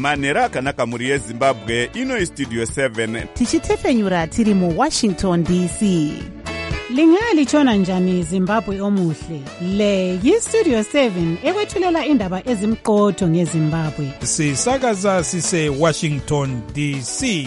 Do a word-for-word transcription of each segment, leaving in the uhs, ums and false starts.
manheru akanaka mhuri yezimbabwe. Ino istudio seven tichitefenyura tiri muwashington D C. Lingalitshona njani Zimbabwe omuhle? Le yistudio seven ekwethulela indaba ezimqotho ngeZimbabwe. Sisakaza sise Washington D C.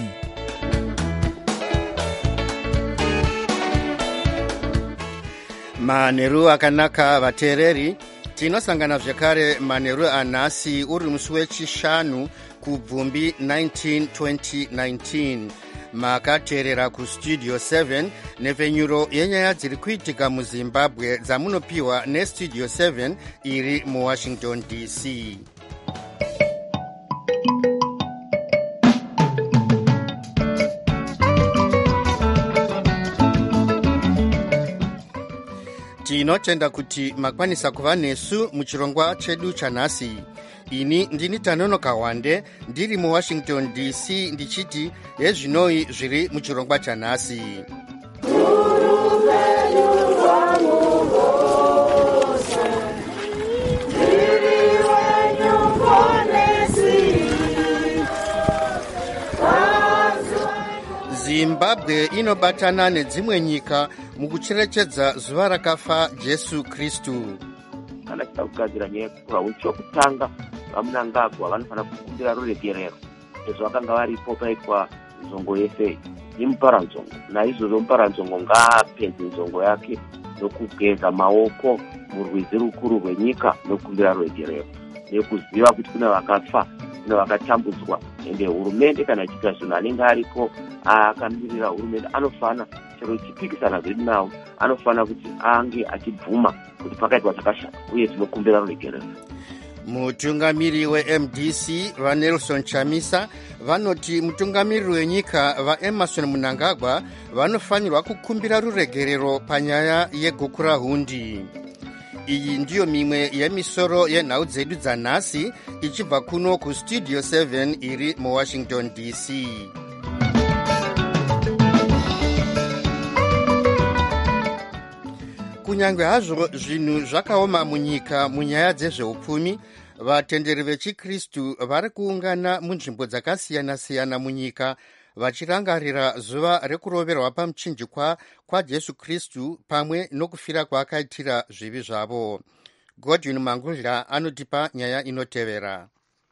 Manheru akanaka vateereri, tinosangana zvekare manheru anhasi uri musi wechishanu kubvumbi nineteen twenty nineteen. Makateerera kustudio seven nepfenyuro yenyaya dziri kuitika muZimbabwe dzamunopiwa nestudio seven iri muWashington D C. Tinotenda kuti makwanisa kuva nesu muchirongwa chedu chanhasi. Ini ndini Tanonoka Wande ndiri muWashington D C ndichiti yezvinoi zviri muchirongwa chanhasi. Zimbabwe inobatana nedzimwe nyika mukucherechedza zuva rakafa Jesu Kristu. Kana chida kugadzira nyaya yekukura chokutanga vamunangagwa vanofana kukumbira ruregerero. Izvo vakanga varipo paitwa nzongo yese imuparanzongo. Naizvozvo muparanzongo ngaapedze nzongo yake nokugeza maoko murwizi rukuru rwenyika nokukumbira ruregerero. Nekuziva kuti kuna vakafa, kuna vakatambudzwa. Ende hurumende kana ichiita zvinhu anenge aripo akamirira hurumende anofana chero chipikisana zvedu nawo anofana kuti ange achibvuma kuti pakaitwa zvakashata uye tinokumbira ruregerero. Mutungamiri weM D C vaNelson Chamisa vanoti mutungamiriri wenyika vaEmmerson Mnangagwa vanofanirwa kukumbira ruregerero panyaya yegukura hundi. Iyi ndiyo mimwe yemisoro yenhau dzedu dzanhasi ichibva kuno kustudio seven iri muWashington D C. Kunyange hazvo zvinhu zvakaoma munyika munyaya dzezveupfumi, vatenderi vechikristu vari kuungana munzvimbo dzakasiyana-siyana munyika vachirangarira zuva rekuroverwa pamuchinjikwa kwaJesu Kristu pamwe nokufira kwaakaitira zvivi zvavo. Godwin Mangudla anotipa nyaya inotevera.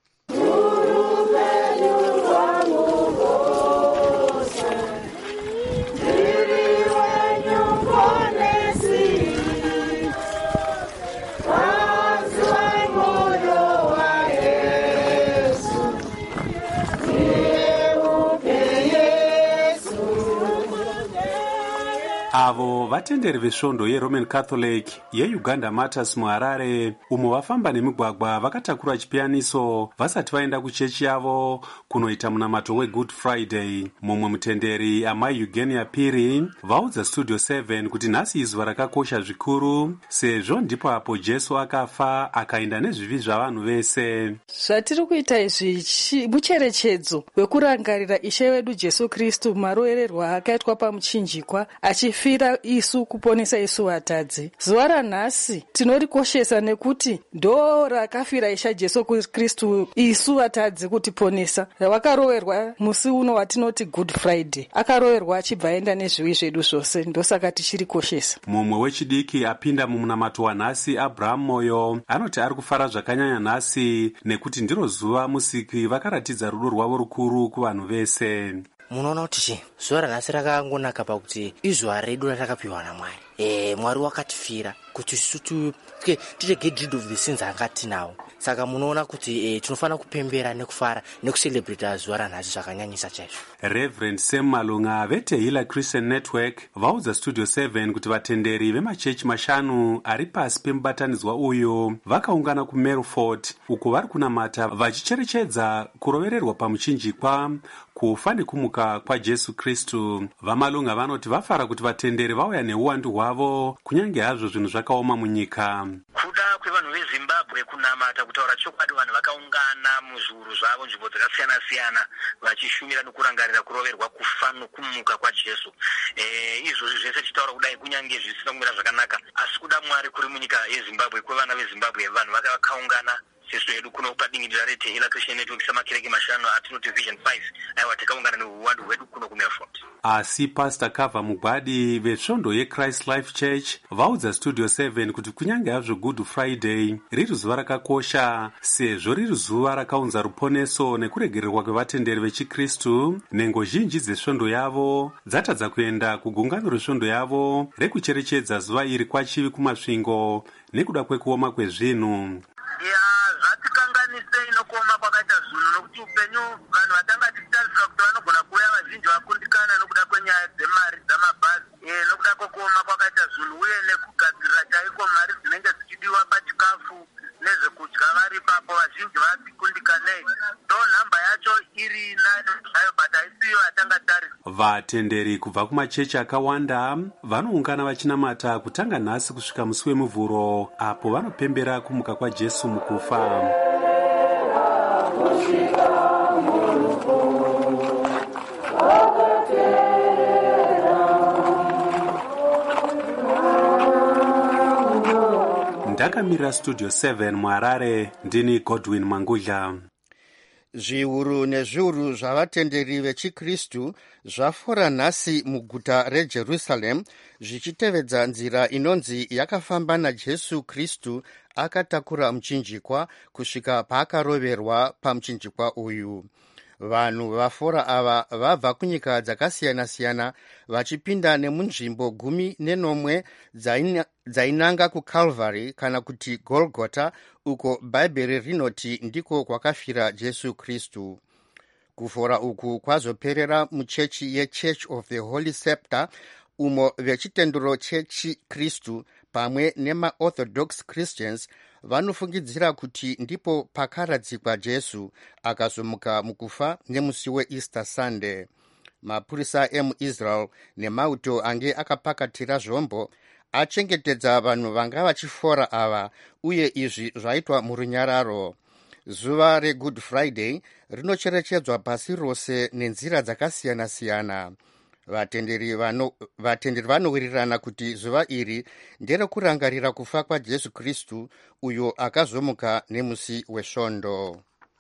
Avo vatenderi vesvondo yeRoman Catholic yeUganda Martyrs muHarare umo vafamba nemigwagwa vakatakura chipiyaniso vasati vaenda kuchechi yavo kunoita munamato weGood Friday. Mumwe mutenderi amai Eugenia Piri vaudza Studio seven kuti nhasi izuva rakakosha zvikuru sezvo ndipo apo Jesu akafa akaenda nezvivi zvavanhu vese. Zvatiri kuita izvi mucherechedzo wekurangarira Ishe wedu Jesu Kristu marovererwo akaitwa pamuchinjikwa achifira isu kuponesa isu vatadzi. Zuva ranhasi tinorikoshesa nekuti ndo rakafira Ishe Jesu Kristu isu vatadzi kutiponesa. Vakaroverwa musi uno watinoti Good Friday. Akaroverwa achibva aenda nezvivi zvedu zvose, ndosaka tichirikoshesa. Mumwe wechidiki apinda mumunamato wanhasi Abraham Moyo anoti ari kufara zvakanyanya nhasi nekuti ndiro zuva musiki vakaratidza rudo rwavo rukuru kuvanhu vese. Munoona kuti chi zuva ranhasi rakangonaka pakuti izuva redu ratakapiwa naMwari. Eh, Mwari wakatifira kuti isu tirege rid of the sins anga tinawo. Saka munoona kuti eh, tinofana kupembera nekufara nekucelebrate zuva ranhasi zvakanyanyisa chaizvo. Reverend Sam Malunga veTehila Christian Network vaudza Studio seven kuti vatenderi vemachechi mashanu ari pasi pemubatanidzwa uyu vakaungana kuMelfort uko vari kunamata vachicherechedza kurovererwa pamuchinjikwa kufa nekumuka kwaJesu Kristu. VaMalunga vanoti vafara kuti vatenderi vauya neuwandu hwavo kunyange hazvo zvinhu zvakaoma munyika. Kuda kwevanhu veZimbabwe kunamata kutaura chokwadi vanhu vakaungana muzviuru zvavo nzvimbo dzakasiyana-siyana vachishumira nokurangarira kuroverwa kufa nokumuka kwaJesu. Eh, izvozvi zvese tichitaura kudai kunyange zvisina kumira zvakanaka, asi kuda Mwari kuri munyika yeZimbabwe kwevana veZimbabwe vanhu vakaungana manifesto edu kuno ukadingirira rete ila Christian Network samakireke mashano atinoti Vision five aiwa takaungana neuwandu hwedu kuno kuMelfort. Asi Pastor Kava Mugwadi vesvondo yeChrist Life Church vaudza Studio seven kuti kunyange hazvo Good Friday riri zuva rakakosha sezvo riri zuva rakaunza ruponeso nekuregererwa kwevatenderi vechikristu, nhengo zhinji dzesvondo yavo dzatadza kuenda kugungano resvondo yavo rekucherechedza zuva iri kwachivi kumasvingo nekuda kwekuoma kwezvinhu. Ya zvatikanganise inokuoma kwakaita zvinhu nokuti upenyu vanhu vatanga tichitarisira kuti vanogona kuuya vazhinji vakundikana nokuda kwenyaya dzemari dzamabhazi e, nokuda kwekuoma kwakaita zvinhu uye nekugadzirira chaiko mari dzinenge dzichidiwa pachikafu nezvekudya vari ipapo vazhinji vatikundikanei. Do nhamba yacho iri nani zvayo but haisiyo yatanga tarisa. Vatenderi kubva kumachechi akawanda vanoungana vachinamata kutanga nhasi kusvika musi wemuvhuro apo vanopembera kumuka kwaJesu mukufa. Ndakamirira Studio seven muHarare, ndini Godwin Mangudla. Zviuru nezviuru zvavatenderi vechikristu zvafora nhasi muguta reJerusarema zvichitevedza nzira inonzi yakafamba naJesu Kristu akatakura muchinjikwa kusvika paakaroverwa pamuchinjikwa uyu. Vanhu vafora ava vabva kunyika dzakasiyana-siyana vachipinda nemunzvimbo gumi nenomwe dzainanga kuCalvary kana kuti Golgota, uko bhaibheri rinoti ndiko kwakafira Jesu Kristu. Kufora uku kwazoperera muchechi yeChurch of the Holy Sepulchre, umo vechitendero chechiKristu pamwe nemaOrthodox Christians vanofungidzira kuti ndipo pakaradzikwa Jesu akazomuka mukufa nemusi weEaster Sunday. Mapurisa emuIsrael nemauto ange akapakatira zvombo achengetedza vanhu vanga vachifora ava, uye izvi zvaitwa murunyararo. Zuva reGood Friday rinocherechedzwa pasi rose nenzira dzakasiyana-siyana. Vatenderi vano vatenderi vanowirirana kuti zuva iri nderekurangarira kufa kwaJesu Kristu uyo akazomuka nemusi wesvondo.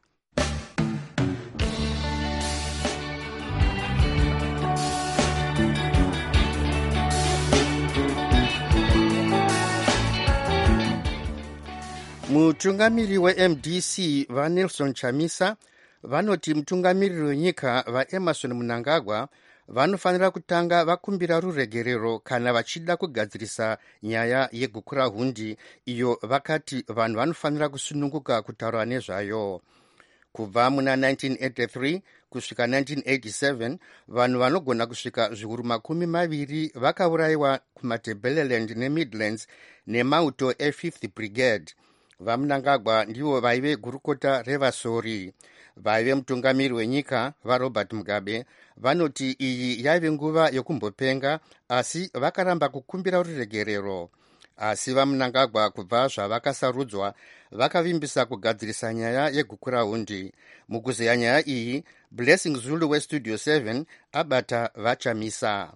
Mutungamiri weM D C vaNelson Chamisa vanoti mutungamiriri wenyika vaEmmerson Mnangagwa vanofanira kutanga vakumbira ruregerero kana vachida kugadzirisa nyaya yegukurahundi iyo vakati vanhu vanofanira kusununguka kutaura nezvayo. Kubva muna nineteen eighty-three kusvika nineteen eighty-seven vanhu vanogona kusvika zviuru makumi maviri vakaurayiwa kumaTebeleland neMidlands nemauto eFifth Brigade. VaMnangagwa ndivo vaive gurukota revasori. Vaive mutungamiri wenyika vaRobert Mugabe vanoti iyi yaive nguva yokumbopenga, asi vakaramba kukumbira ruregerero. Asi vaMnangagwa kubva zvavakasarudzwa vakavimbisa kugadzirisa nyaya yegukurahundi. Mukuzeya nyaya iyi, Blessing Zulu weStudio seven abata vaChamisa.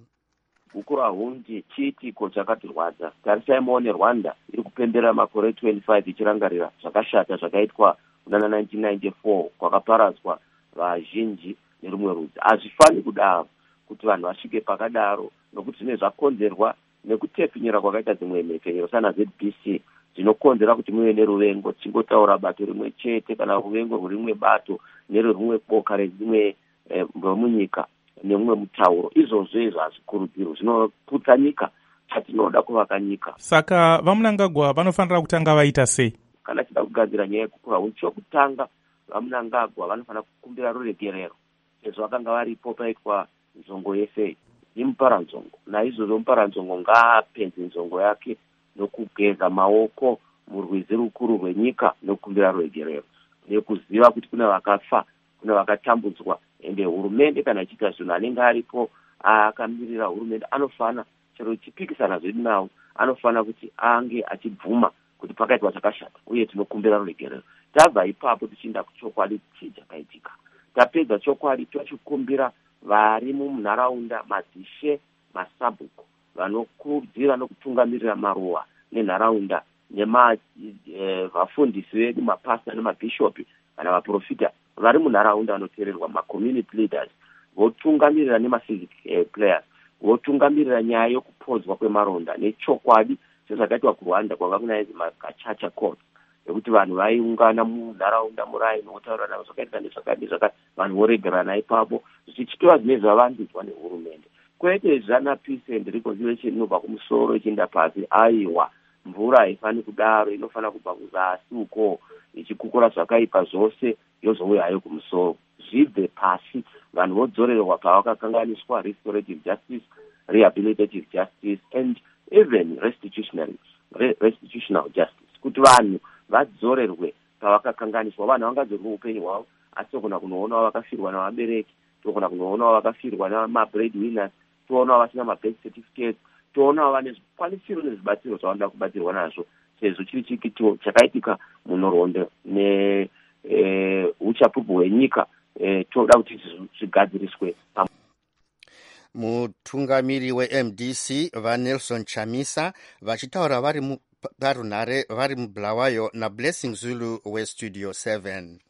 Gukurahundi chiitiko chakatirwadza. Tarisai muone Rwanda iri kupembera makore twenty-five ichirangarira zvakashata zvakaitwa muna nineteen ninety-four kwakaparadzwa vazhinji nerumwe rudzi. Hazvifani kudaro kuti vanhu vasvike pakadaro, nokuti zvine zvakonzerwa nekutepfinyira kwakaita dzimwe mhepfenyero sana Z B C zvinokonzera kuti muve neruvengo. Chingotaura bato rimwe chete kana ruvengo rwerimwe bato nererumwe boka rerimwe munyika nemumwe mutauro, izvozvo izvo hazvikurudzirwi, zvinoputsa nyika chatinoda kuvaka nyika. Saka vaMnangagwa vanofanira kutanga vaita sei? Kana tida kugadzira nyaya yekukurahundi, chokutanga vaMnangagwa vanofanira kukumbira ruregerero sezvo vakanga varipo paitwa nzongo yese imuparanzongo. Naizvozvo muparanzongo ngaapenze nzongo yake nokugeza maoko murwizi rukuru rwenyika nokukumbira ruregerero, nekuziva kuti kuna vakafa, kuna vakatambudzwa. Ende hurumende kana ichiita zvinhu anenge aripo akamirira hurumende anofana, chero chipikisana zvedu nawo, anofana kuti ange achibvuma kuti pakaitwa chakashata uye tinokumbira ruregerero. Tabva ipapo tichienda kuchokwadi chii chakaitika. Tapedza chokwadi tochikumbira vari munharaunda, madzishe, masabhuku vanokurudzira nokutungamirira maruwa nenharaunda nevafundisi e, vedu mapasta nemabhishopi kana vaprofita vari munharaunda vanoteererwa macommunity leaders votungamirira nemasivic eh, players votungamirira nyaya yokupodzwa kwemaronda nechokwadi sezvakaitwa kurwanda kwanga kunainzi makachacha court yekuti vanhu vaiungana munharaunda murai nokutaurirana zvakaita nezvakati zvakati vanhu voregerana ipapo zvichitova zvinenge zvavandudzwa nehurumende kwete zvana peace and reconciliation inobva kumusoro ichienda pasi aiwa mvura haifani kudaro inofana kubva kuzasi uko ichikukura zvakaipa zvose yozouya hayo kumusoro zvibve pasi vanhu vodzorerwa pavakakanganiswa restorative justice rehabilitative justice and even restitutionary restitutional justice kuti vanhu vadzorerwe pavakakanganiswa vanhu vangadzorerwa upenyu hwavo asi togona kunoonawo vakafirwa navabereki togona kunoonawo vakafirwa namabreadwinners toonawo vasina mabirth certificates toonawo vane zvikwanisiro nezvibatsiro zvavanoda kubatsirwa nazvo sezvo chiri chikito chakaitika munorwendo neuchapupu hwenyika toda kuti zvigadziriswe. Mutungamiri we-M D C vaNelson Chamisa vachitaura vari parunhare vari muBulawayo naBlessing Zulu weStudio seven.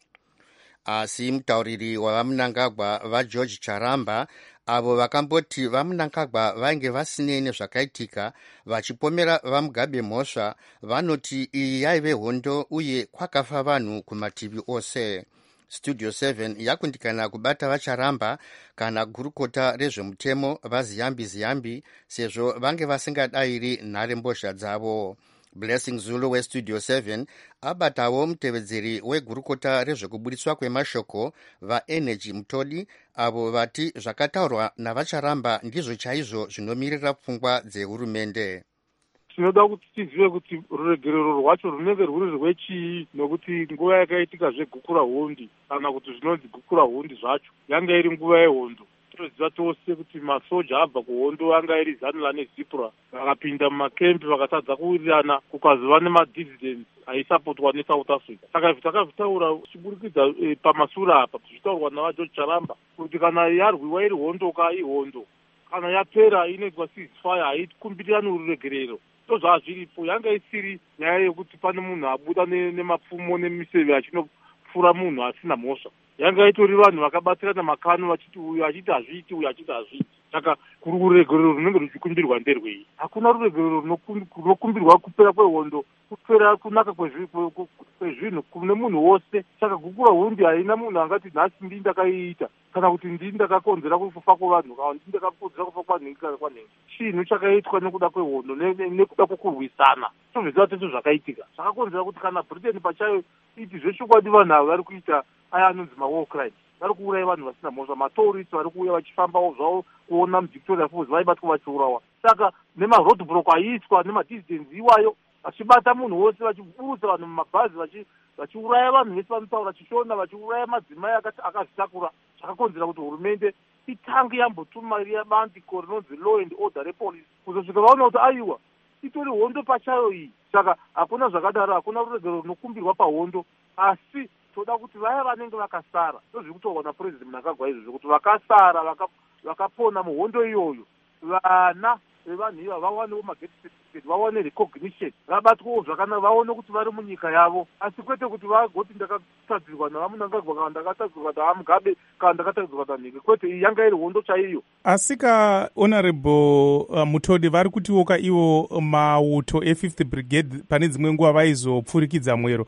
Asi mutauriri wavaMnangagwa vaGeorge Charamba avo vakamboti vaMnangagwa vainge vasinei nezvakaitika vachipomera vaMugabe mhosva vanoti iyi yaive hondo uye kwakafa vanhu kumativi ose. Studio seven yakundikana kubata vacharamba kana gurukota rezvemutemo vaziyambi ziyambi sezvo vange vasingadayiri nhare mbozha dzavo. Blessing Zulu weStudio seven abatawo mutevedzeri wegurukota rezvekubudiswa kwemashoko vaEnergy Mutodi avo vati zvakataurwa navacharamba ndizvo chaizvo zvinomirira pfungwa dzehurumende. Tinoda kuti tizive kuti ruregerero rwacho runenge rwuri rwechii nokuti nguva yakaitika zvegukura hundi kana kuti zvinonzi gukura hundi zvacho yanga iri nguva yehondo. Tinoziva tose kuti masoja abva kuhondo anga iri Zanula neZipra vakapinda mumakempi vakatadza kuwirirana kukazova nemadividends aisapotwa neSouth Africa. Saka takazvitaura chiburikidza e, pamasura apa zvichitaurwa navaGeorge Charamba kuti kana yarwiwa iri hondoka ihondo kana yapera inoitwa ceasefire haikumbirani ruregerero. Zvazviripo yanga isiri nyaya yekuti pane munhu abuda nemapfumo nemiseve achinopfura munhu asina mhosva. Yanga itori vanhu vakabatsirana makano vachiti uyu achiti hazviiti uyu achiti hazviiti. Saka ruregerero runenge ruchikumbirwa nderwei? Hakuna ruregerero runokumbirwa kupera kwehondo, kupera kunaka kwezvinhu kune munhu wose. Saka gukura hundi haina munhu angati nhasi ndii ndakaiita kana kuti ndii ndakakonzera kufa kwevanhu kana ndii ndakakonzera kufa kwanhingi kana kwanhingi. Chinhu chakaitwa nekuda kwehondo nekuda kwokurwisana. Tozviziva tese zvakaitika. Zvakakonzera kuti kana Britain pachayo iti zvechokwadi vanhu ava vari kuita aya anonzi mawar crimes. Vari kuuraya vanhu vasina mhosva. Matourist vari kuuya vachifambawo zvavo kuona muVictoria Falls vaibatwa vachiurawa. Saka nemaroadblock aiitwa nemadissidents iwayo vachibata munhu wose vachiburutsa vanhu mumabhazi vachiuraya vanhu vese vanotaura chichona vachiuraya madzimai akazvitakura. Zvakakonzera kuti hurumende itange yambotuma riya bandiko rinonzi law and order repolice kuzosvika vaona kuti aiwa itori hondo pachayo iyi. Saka hakuna zvakadaro, hakuna ruregerero runokumbirwa pahondo, asi toda kuti vaya vanenge vakasara ndozviri kutaurwa naPresident Mnangagwa izvo kuti vakasara vakapona muhondo iyoyo vana vevanhu iva vawanewo mageti certificate, vawane recognition, vabatwewo zvakanaka, vaone kuti vari munyika yavo, asi kwete kuti vagoti ndakatadzirwa navaMnangagwa kana ndakatadzirwa navaMugabe kana ndakatadzirwa naNhenge. Kwete, iyi yanga iri hondo chaiyo. Asi ka Honorable uh, Mutodi vari kutiwoka ivo mauto e-fifth Brigade pane dzimwe nguva vaizopfurikidza mwero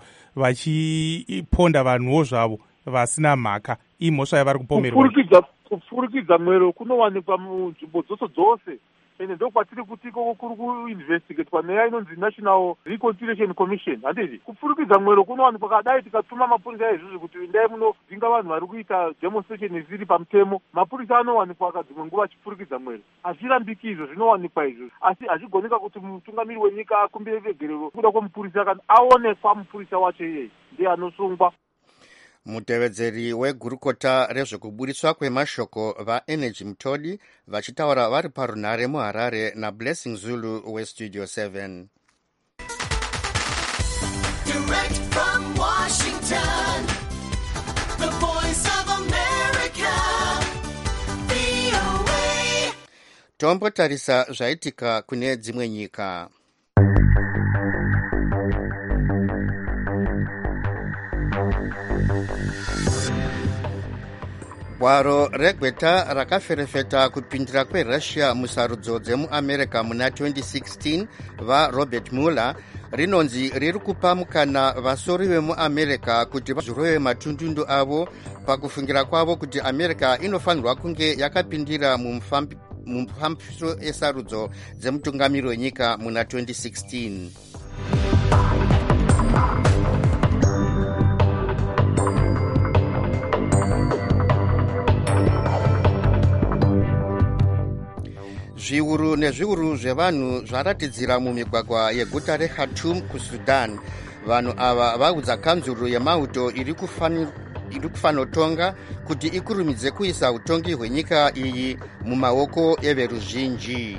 vachiponda vanhuwo zvavo vasina mhaka. Iyi mhosva yavari kupomerwa. Kupfurikidza mwero kunowanikwa munzvimbo dzose dzose. Ende ndokwatiri kuti koko kuri kuinvestigatwa neya inonzi National Reconciliation Commission. Handizvi kupfurikidza mwero kunowanikwa kadai tikatuma mapurisa izvozvo kuti endai munodzinga vanhu vari kuita demonstration isiri pamutemo. Mapurisa anowanikwa akadzimwe nguva achipfurikidza mwero. Hazvirambiki izvo, zvinowanikwa izvo, asi hazvigoneka kuti mutungamiri wenyika akumbire regerero kuda kwemupurisa kana aonekwa mupurisa wacho iyeye ndiye anosungwa. Mutevedzeri wegurukota rezvekubudiswa kwemashoko vaEnergy Mutodi vachitaura vari parunhare muHarare naBlessing Zulu weStudio seven. Direct from Washington, the voice of America, V O A. Tombotarisa zvaitika kune dzimwe nyika. gwaro regweta rakaferefeta kupindira kwerussia musarudzo dzemuamerica muna twenty sixteen varobert mueller rinonzi riri kupa mukana vasori vemuamerica kuti vazorove matundundu avo pakufungira kwavo kuti america inofanirwa kunge yakapindira mumufambiso esarudzo dzemutungamiri wenyika muna twenty sixteen. zviuru nezviuru zvevanhu zvaratidzira mumigwagwa yeguta reKhartoum kusudan. Vanhu ava vaudza kanzuro yemauto iri kufanotonga kuti ikurumidze kuisa utongi hwenyika iyi mumaoko everuzhinji.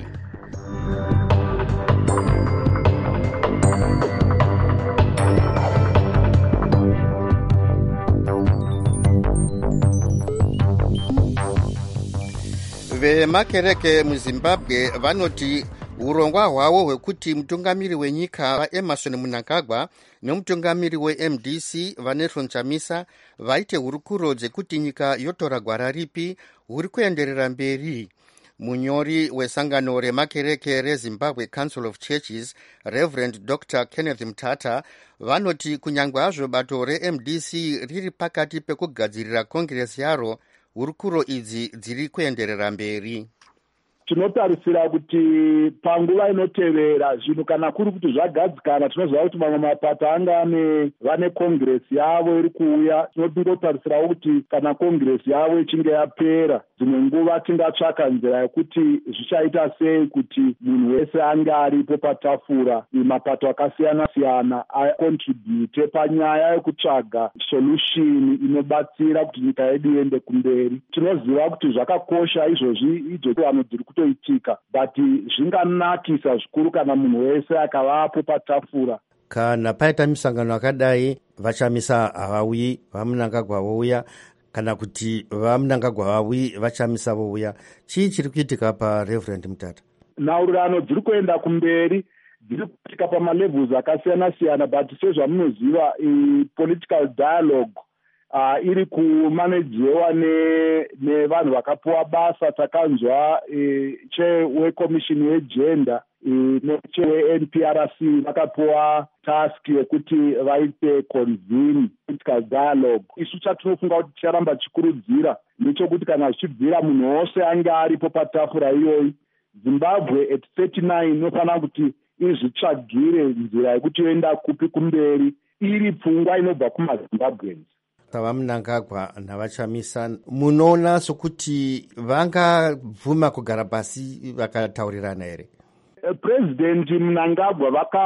vemakereke muzimbabwe vanoti urongwa hwavo hwekuti mutungamiri wenyika vaEmmerson Mnangagwa nemutungamiri weM D C vaNelson Chamisa vaite hurukuro dzekuti nyika yotora gwara ripi huri kuenderera mberi. Munyori wesangano remakereke reZimbabwe Council of Churches Reverend Doctor Kenneth Mtata vanoti kunyangwe hazvo bato reM D C riri pakati pekugadzirira kongresi yaro, hurukuro idzi dziri kuenderera mberi. Tinotarisira kuti panguva inotevera zvinhu kana kuri kuti zvagadzikana tinoziva kuti mamwe mapato anga ane vane kongresi yavo iri kuuya. Tinotarisirawo kuti kana kongresi yavo ichinge yapera dzimwe nguva tingatsvaka nzira yekuti zvichaita sei kuti munhu wese ange aripo patafura mapato akasiyana siyana akontribute panyaya yekutsvaga solution inobatsira kuti nyika yedu iende kumberi. Tinoziva kuti zvakakosha izvozvi idzo vanhu dziri kutoitika, but zvinganakisa zvikuru kana munhu wese akavapo patafura. Kana paita misangano akadai vachamisa havauyi, vaMnangagwa vouya, kana kuti vaMnangagwa vauyi vachamisa vouya. Chii chiri kuitika paReverend Mtata? Nhaurirano dziri kuenda kumberi, dziri kuitika pamalevels akasiyana siyana, but sezvamunoziva political dialogue Uh, iri kumanejewa nevanhu ne vakapuwa basa. Takanzwa e, che wekomishini yegender e, neche weN P R C vakapuwa task yekuti vaite convene political dialogue. Isu chatinofunga kuti ticharamba chikurudzira ndechekuti kana zvichibvira munhu wose ange aripo patafura iyoyi, Zimbabwe at thirty-nine inofanira kuti izvitsvagire nzira yekuti yoenda kupi kumberi, iri pfungwa inobva kumaZimbabweans. VaMnangagwa navachamisa munoona sokuti vangabvuma kugara pasi vakataurirana here? President Mnangagwa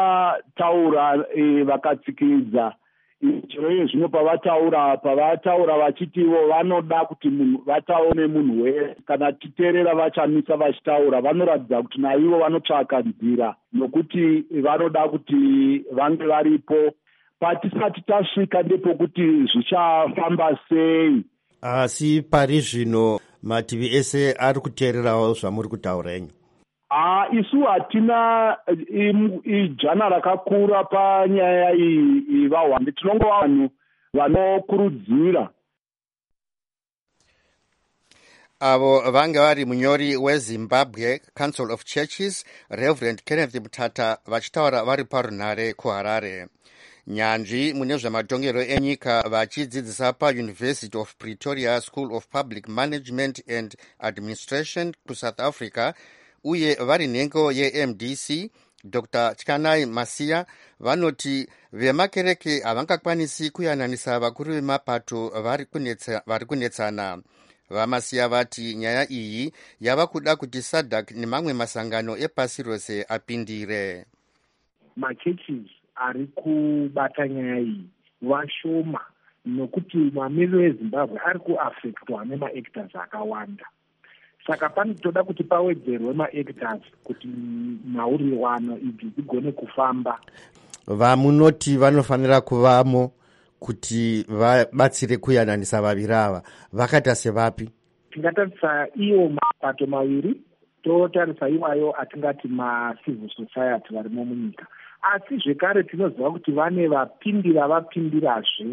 vakataura e, vakatsikidza chero iye zvino pavataura pavataura vachiti ivo vanoda kuti munhu vataone munhu wese. Kana titeerera vachamisa vachitaura vanoratidza kuti naivo vanotsvaka nzira nokuti vanoda kuti vange varipo. Patisati tasvika ndepokuti zvichafamba sei. Asi pari zvino mativi ese ari kuteererawo zvamuri kutaura henyu? Ah, isu hatina ijana rakakura panyaya iyi vahwande. Tinongova vanhu vanokurudzira. Avo vanga vari munyori weZimbabwe Council of Churches Reverend Kenneth Mtata vachitaura vari parunhare kuHarare. Nyanzvi mune zvematongero enyika vachidzidzisa paUniversity of Pretoria School of Public Management and Administration kuSouth Africa uye vari nhengo yeM D C Doctor Tyanai Masiya vanoti vemakereke havangakwanisi kuyananisa vakuru vemapato vari kunetsana. VaMasiya vati nyaya iyi yava kuda kuti SADC nemamwe masangano epasi rose apindire. Machurches ari kubata nyaya iyi vashoma nokuti mamiriro eZimbabwe ari kuafektwa nemaactors akawanda. Saka panotoda kuti pawedzerwe maactors kuti nhaurirano idzi dzigone kufamba. Vamunoti vanofanira kuvamo kuti vabatsire kuyananisa vaviri ava vakaita sevapi? Tingatarisa iwo mapato maviri, totarisa iwayo atingati macivil society varimo munyika. Asi zvekare tinoziva kuti vane vapindira vapindirazve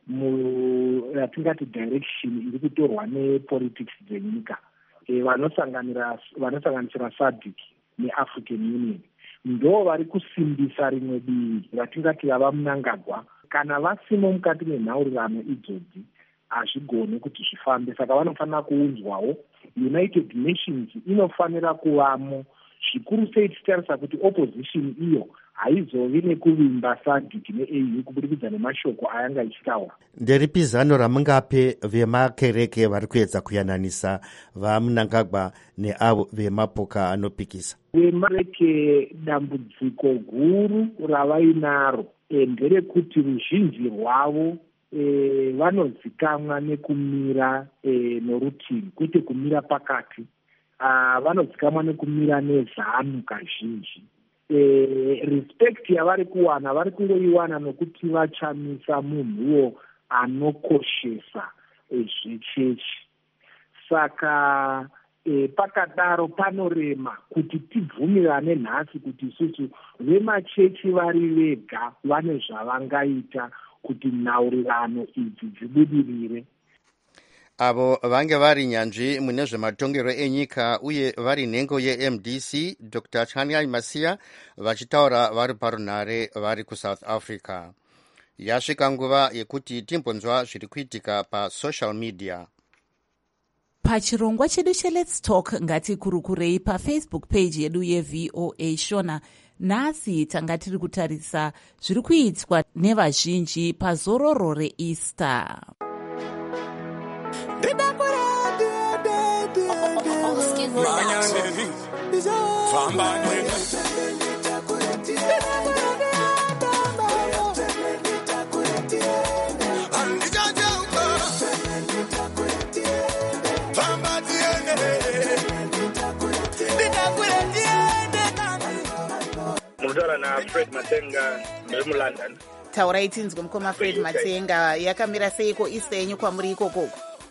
yatingati direction iri kutorwa nepolitics dzenyika vanosanganira vanosanganisira SADC neAfrican Union ndo vari kusimbisa rimwe divi ratingati vava Mnangagwa. Kana vasimo mukati menhaurirano idzodzi hazvigone kuti zvifambe, saka vanofanira kuunzwawo. United Nations inofanira kuvamo, zvikuru sei tichitarisa kuti opposition iyo haizovi nekuvimba SADC neAU kubudikidza nemashoko ayanga ichitaura. Nderipi zano ramungape vemakereke vari kuedza kuyananisa vaMnangagwa neavo vemapoka anopikisa? Vemareke dambudziko guru ravainaro nderekuti ruzhinji rwavo E, vanozikamwa nekumira e, norutivi kwete kumira pakati. Uh, vanozikamwa nekumira nezanu kazhinji. E, respect yavari kuwana vari kungoiwana nokuti vachamisa munhuwo anokoshesa e, zvechechi. Saka e, pakadaro panorema kuti tibvumirane nhasi kuti isusu vemachechi vari vega vane zvavangaita kuti nhaurirano idzi dzibudirire. Avo vange vari nyanzvi mune zvematongero enyika uye vari nhengo yeM D C Doctor Chanyai Masia vachitaura vari parunhare vari kuSouth Africa. Yasvika nguva yekuti timbonzwa zviri kuitika pasocial media. Pachirongwa chedu cheLet's Talk ngatikurukurei pafacebook page yedu yeV O A Shona. Nhasi tanga tiri kutarisa zviri kuitwa nevazhinji pazororo reEaster. Munodara na Fred Matenga ndiri muLondon. Taurai tinzwe mukoma Fred Matenga, yakamira seiko Easter yenyu kwamuri ikoko?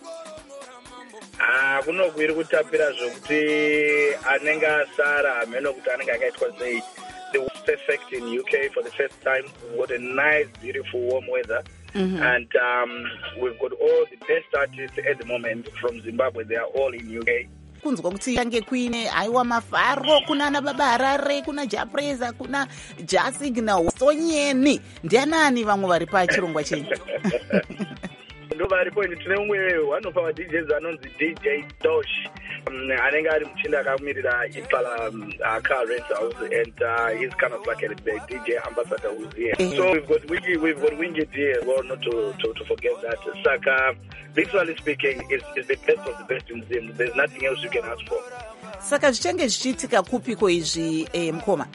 Ah, kunogwiri kutapira zvokuti anenge asara hameno kuti anenge akaitwa sei. The perfect in U K for the first time. We've got a nice, beautiful, warm weather. Mm-hmm. And um, we've got all the best artists at the moment from Zimbabwe. They are all in U K. Kunzwa kuti yange kuine aiwa mafaro, kuna na baba Harare, kuna Japreza, kuna Jasigna, Sonyeni. Ndianani vamwe vari pachirongwa chenyu? Ndo varipo ini tine umwe one of our D Js anonzi D J Dosh. Um, anenge ari muchinda akamirira Impala um, uh, car rentals, and uh, he's kind of like a D J ambassador who's here. Mm-hmm. So we've got Wingy, we've got Wingy here, well, not to, to, to forget that. Saka, literally speaking, is is the best of the best in Zim. There's nothing else you can ask for. Saka zvichenge zvichiitika kupiko izvi eh, mukoma?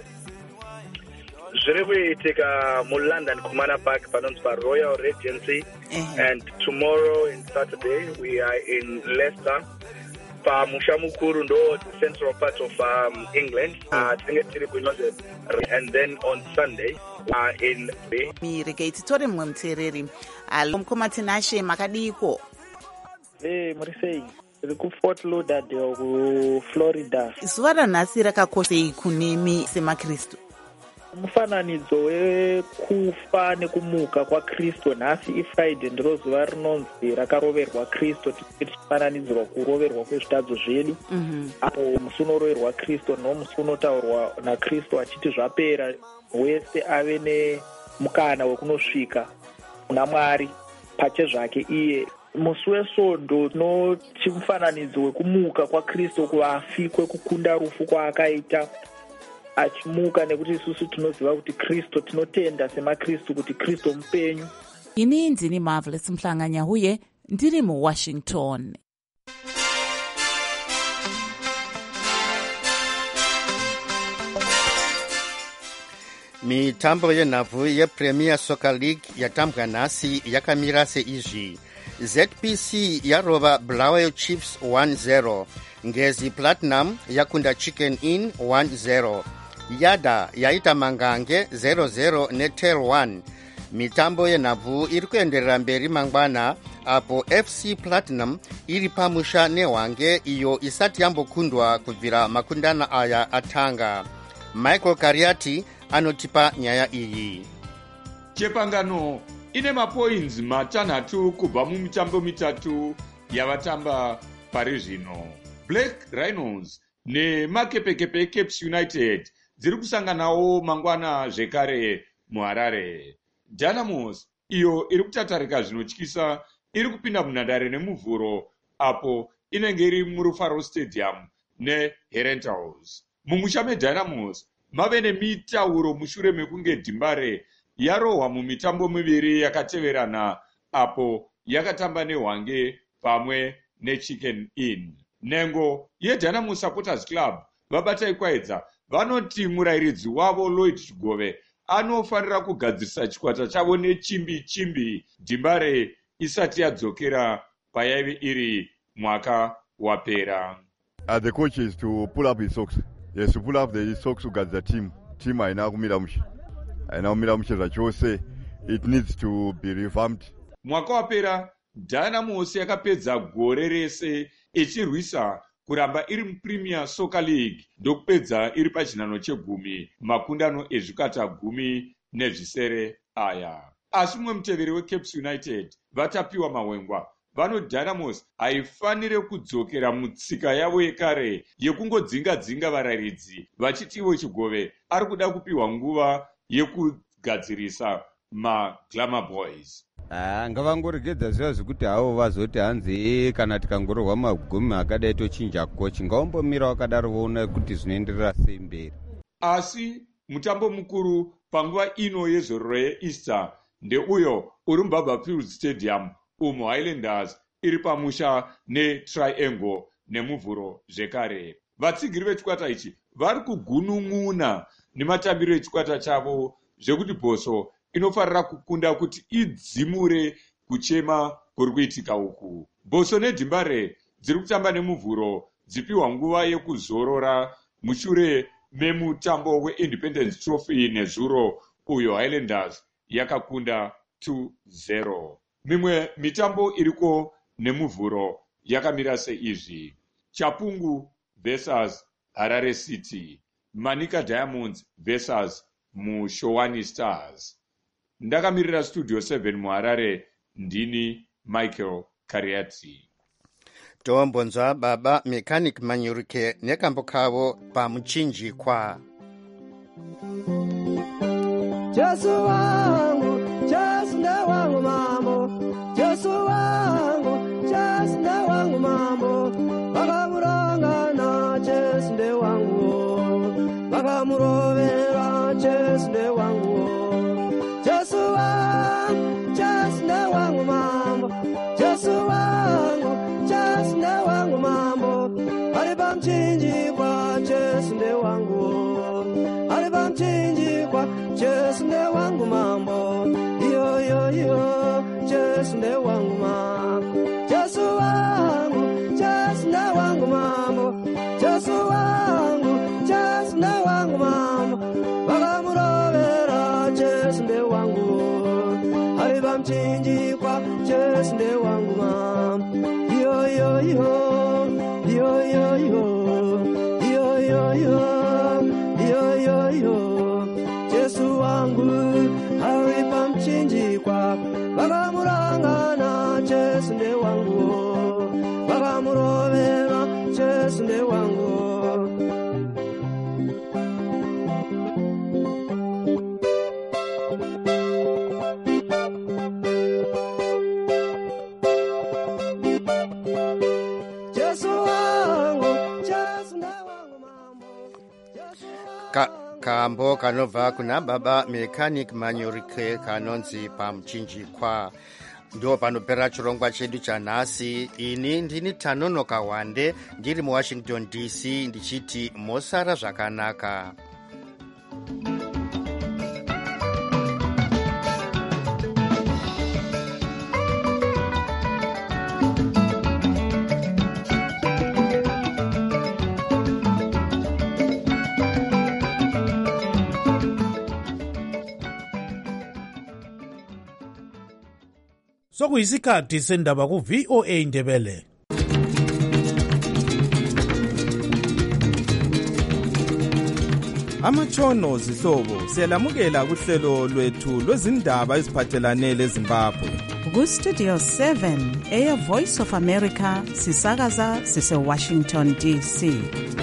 Zviri kuitika muLondon Kumana Park panonzi paRoyal Regency. Uh-huh. And tomorrow and Saturday we are in Leicester. Pamusha mukuru ndo the central part of um, England. Uh, and then on Sunday we are in Mireke titore mwe mtereri. Alo mukoma tinashe makadiko. Eh, muri sei? Iri ku Fort Lauderdale ku Florida. Zuva ranhasi rakakosei kunemi semakristu? Mufananidzo wekufa nekumuka kwaKristu. Nhasi iFriday ndiro zuva rinonzi rakaroverwa Kristu, tichifananidzirwa kuroverwa kwezvitadzo zvedu. Apo musi unoroverwa Kristu nomusi unotaurwa naKristu achiti zvapera, wese ave nemukana wekunosvika kuna Mwari pachezvake iye. Musi weSondo tinoti mufananidzo wekumuka kwaKristu, kuvafi, kwekukunda rufu kwaakaita achimuka, nekuti isusu tinoziva kuti Kristu, tinotenda semakristu kuti Kristu mupenyu. Ini ndini Marvelous Mhlanganya huye ndiri muWashington. Mitambo yenhabvu yePremier Soccer League yatambwa nhasi yakamira seizvi. Z P C yarova Bulawayo Chiefs one zero. Ngezi Platinum yakunda Chicken Inn one zero. Yada yaita Mangange zero zero neTel one. Mitambo yenhabvu iri kuenderera mberi mangwana apo F C Platinum iri pamusha neHwange iyo isati yambokundwa kubvira makundana aya atanga. Michael Kariati anotipa nyaya iyi. Chepangano ine mapoints matanhatu kubva mumitambo mitatu yavatamba pari zvino. Black Rhinos nemakepekepe Caps United dziri kusanganawo mangwana zvekare muHarare. Dynamos iyo iri kutatarika zvinotyisa iri kupinda munhandare nemuvhuro apo inenge iri muRufaro Stadium neHerentals. Mumusha meDynamos mave nemitauro mushure mekunge Dimbare yarohwa mumitambo miviri yakateverana apo yakatamba neHwange pamwe neChicken Inn. Nhengo yeDynamos Supporters Club vabata ikwaedza vanoti murayiridzi wavo Lloyd Chigove anofanira kugadzirisa chikwata chavo nechimbi chimbi Dimbare isati yadzokera payaive iri mwaka wapera. Uh, the coach is to pull up his socks. Yes, to pull up the socks to get the team. Team haina kumira mushe. Haina kumira mushe zvachose. It needs to be revamped. Mwaka wapera Dynamos yakapedza gore rese ichirwisa kuramba iri muPremier Soccer League ndokupedza iri pachinhano chegumi makundano ezvikwata gumi nezvisere aya. Asi mumwe muteveri weCaps United vatapiwa mahwengwa vano Dynamos haifanire kudzokera mutsika yavo yekare yekungodzinga dzinga varayiridzi vachiti ivo Chigove ari kuda kupiwa nguva yekugadzirisa maGlamour Boys. Ah, ngavangoregedza zviya zvekuti havo vazoti hanzi kana tikangororwa magumi akadai tochinja kochi ngaombomira wakadaro voona kuti zvinoenderera sei mberi. Asi mutambo mukuru panguva ino yezororo yeEaster ndeuyo uri muBarbourfield Stadium umo Highlanders iri pamusha neTriangle nemuvhuro zvekare. Vatsigiri vechikwata ichi vari kugunun'una nematambiro echikwata chavo zvekuti Bhoso inofarira kukunda kuti idzimure kuchema kuri kuitika uku. Bhoso neDimbare dziri kutamba nemuvhuro dzipiwa nguva yekuzorora mushure memutambo weIndependence Trophy nezuro uyo Highlanders yakakunda two zero. Mimwe mitambo iriko nemuvhuro yakamira seizvi: Chapungu versus Harare City, Manika Diamonds versus Mushowani Stars. Ndakamirira Studio seven muHarare, ndini Michael Kariati. Tombonza baba Mechanic Manyurike nekambo kavo pamuchinjikwa. Jesu wangu, Jesu nda wangu mambo, Jesu wangu, Jesu nda wangu mambo, vakamuranga na Jesu nde wangu, vakamurovera Jesu nde wangu, Jesu wangu, Jesu nda wangu mambo, Jesu wangu, Jesu nda wangu mambo, ari pamchinjikwa Jesu nde wangu, ari pamchinjikwa Jesu nde wangu mambo, yo yo yo, Jesu nde wangu mambo, Jesu wangu, Jesu nde wangu mambo, Jesu wangu, Jesu nde wangu mambo, vakamurovera Jesu nde wangu, ari pamchinjikwa Jesu nde wangu mambo, yo yo yo, yo yo yo, yo yo yo, yo yo yo, Jesu wangu ari pamchinjikwa, vakamurangana Jesu nde wangu, vakamurovera Jesu nde wangu. Kambo kanova kuna baba Mechanic Manyurike kanonzi pamuchinjikwa. Ndo panopera chirongwa chedu chanhasi. Ini ndini Tanonoka Wande ndiri muWashington D C ndichiti mosara zvakanaka. Sokuyisikhathi sendaba ku-V O A Ndebele. amatshono zihlobo siyalamukela kuhlelo lwethu lwezindaba eziphathelane leZimbabwe. Ku-Studio seven eye Voice of America sisakaza sise-Washington D C.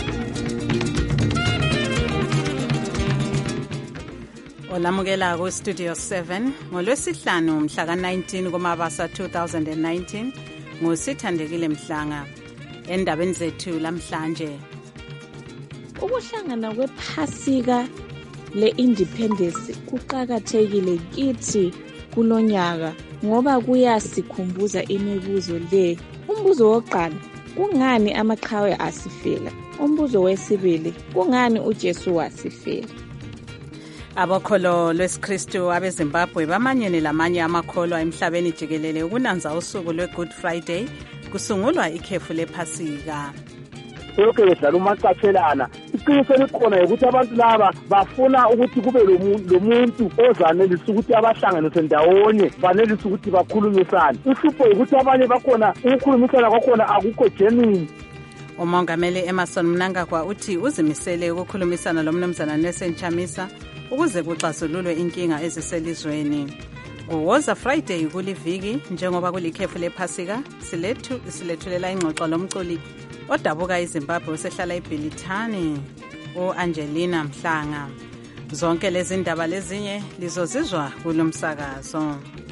Olamukela ku-Studio seven ngolwesihlanu mhla ka-nineteen kuMabasa two thousand nineteen nguSithandekile Mhlanga. Endabeni zethu lamhlanje, ukuhlangana kwephasika le-independence kuqakathekile kithi kulonyaka ngoba kuyasikhumbuza imibuzo le. Umbuzo wokuqala, kungani amaqhawe asifela? Umbuzo wesibili, kungani uJesu wasifela? Abokholo lwesiKristu abeZimbabwe bamanyene lamanye amakholwa emhlabeni jikelele ukunanza usuku lwe-Good Friday kusungulwa ikhefu lephasika. Lokho bedlala umacathelana, iqiniso likhona ukuthi abantu laba bafuna ukuthi kube lo muntu ozanelisa ukuthi abahlanganise ndawonye, banelisa ukuthi bakhulumisane. Uhlupho ukuthi abanye bakhona ukukhulumisana kwakhona akukho genuine. Umongameli Emerson Mnangagwa uthi uzimisele ukukhulumisana lomnumzana Nelson Chamisa ukuze kuxazululwe inkinga eziselizweni. Kuwoza Friday kuliviki njengoba kulikhefu lephasika silethu silethulela ingxoxo lomculi odabuka iZimbabwe osehlala eBhilithani uAngelina Mhlanga. Zonke lezi ndaba lezinye lizozizwa kulomsakazo.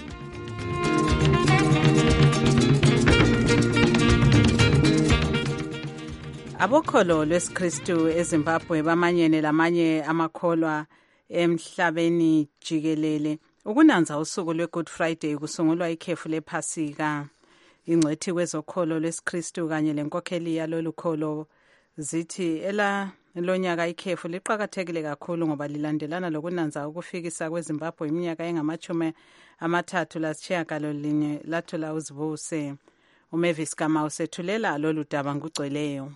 Abokholo lwesiKristu eZimbabwe bamanyene lamanye amakholwa emhlabeni jikelele ukunanza usuku lwe-Good Friday kusungulwa ikhefu lephasika. Ingcwethi kwezokholo lwesiKristu kanye lenkokheli yalolu kholo zithi ela lonyaka ikhefu liqakathekile kakhulu ngoba lilandelana lokunanza ukufikisa kweZimbabwe iminyaka engamachumi amathathu lasishiyagalolinye lathola uzibuse. uMavis Kama usethulela lolu daba ngugcweleyo.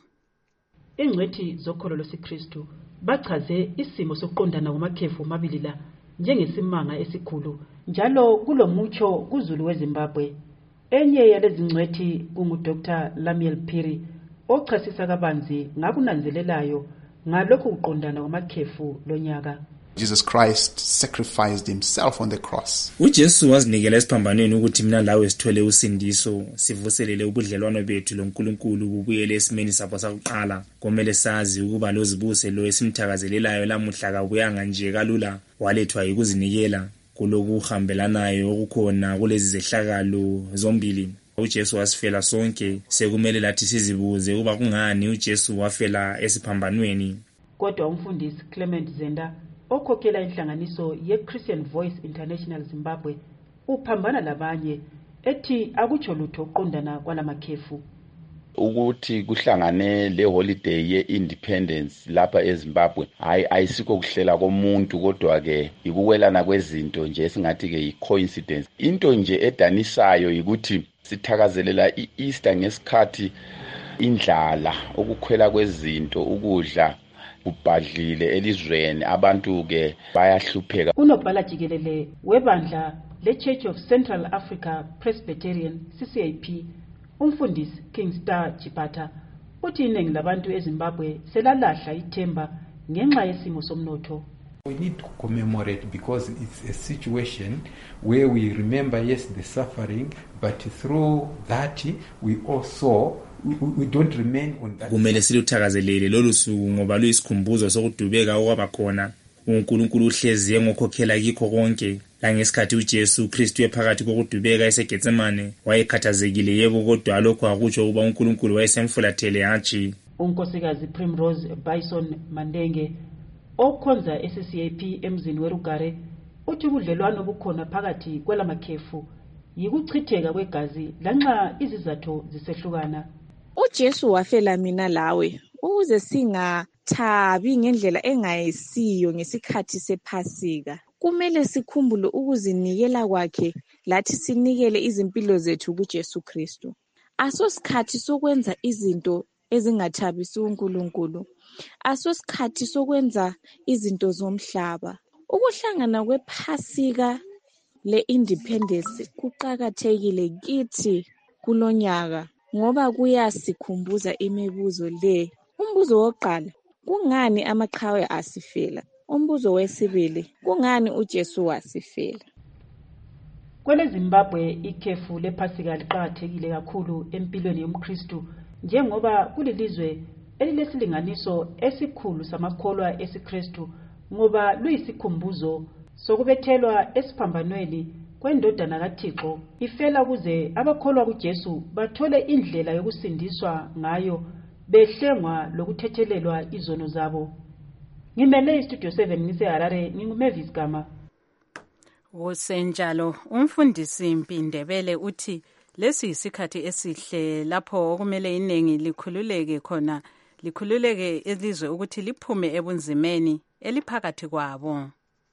Ingcwethi zokholo lwesiKristu bachaze isimo sokuqondana kwamakhefu amabili la njengesimanga esikhulu njalo kulomutsho kuzulu weZimbabwe. Enye yalezi ngcwethi kungu-Doctor Lamiel Phiri ochasisa kabanzi ngakunanzelelayo ngalokhu kuqondana kwamakhefu lonyaka. Jesus Christ sacrificed himself on the cross. uJesu wazinikela esiphambanweni ukuthi mina lawe sithole usindiso, sivuselele ubudlelwano bethu loNkulunkulu bubuyele esimeni sabo sakuqala. Komele sazi ukuba lozibuse lo esimthakazelelayo lamuhla kabuyanga nje kalula, walethwa yikuzinikela kulokuhambelanayo okukhona kulezi zehlakalo zombili. uJesu wasifela sonke, sekumele lathi sizibuze ukuba kungani uJesu wafela esiphambanweni. Kodwa umfundisi Clement Zenda okhokhela inhlanganiso ye-Christian Voice International Zimbabwe uphambana labanye ethi akutsho lutho uqondana kwalamakhefu. Ukuthi kuhlangane le holiday ye-independence lapha eZimbabwe hayi ayisikho kuhlela komuntu, kodwa ke ikuwelana kwezinto nje esingathi ke yi-coincidence. Into nje edanisayo yikuthi sithakazelela i-Easter ngesikhathi indlala, ukukhwela kwezinto, ukudla kubhadlile elizweni, abantu ke bayahlupheka. Unobhala jikelele webandla le-Church of Central Africa Presbyterian C C A P umfundisi King Star Chipata uthi iningi labantu eZimbabwe selalahla ithemba ngenxa yesimo somnotho. We need to commemorate because it's a situation where we remember, yes, the suffering, but through that we also we, we don't remain on that. Kumele siluthakazelele lolu suku ngoba luyisikhumbuzo sokudubeka okwaba khona. uNkulunkulu uhlezi ngokhokhela kikho konke. La ngesikhathi uJesu Kristu ephakathi kokudubeka eseGetsemane wayekhathazekile, yebo, kodwa lokho akutsho ukuba uNkulunkulu wayesemfulathele hatshi. Unkosikazi Primrose Bison Mandenge okhonza e-C C A P emzini weRugare uthi ubudlelwano bukhona phakathi kwelamakhefu yikuchitheka kwegazi lanxa izizathu zisehlukana. uJesu wafela mina lawe ukuze singathabi ngendlela engayisiyo ngesikhathi sephasika. Kumele sikhumbule ukuzinikela kwakhe lathi sinikele izimpilo zethu kuJesu Kristu. Asosikhathi sokwenza izinto ezingathabisi uNkulunkulu. Asosikhathi sokwenza izinto zomhlaba. Ukuhlangana kwephasika le-independence kuqakathekile kithi kulonyaka ngoba kuyasikhumbuza imibuzo le. Umbuzo wokuqala, kungani amaqhawe asifela? Umbuzo wesibili, kungani uJesu wasifela? Kwele Zimbabwe ikhefu lephasika liqakathekile kakhulu empilweni yomKristu njengoba kulilizwe elilesilinganiso esikhulu samakholwa esiKristu ngoba luyisikhumbuzo sokubethelwa esiphambanweni kwendodana kaThixo ifela kuze abakholwa kuJesu bathole indlela yokusindiswa ngayo behlengwa lokuthethelelwa izono zabo. Ngimele iStudio seven ngiseHarare, nginguMavis Gama. Kusenjalo umfundisi Mpindebele uthi lesi isikhathi esihle lapho okumele inengi likhululeke khona likhululeke elizwe ukuthi liphume ebunzimeni eliphakathi kwabo.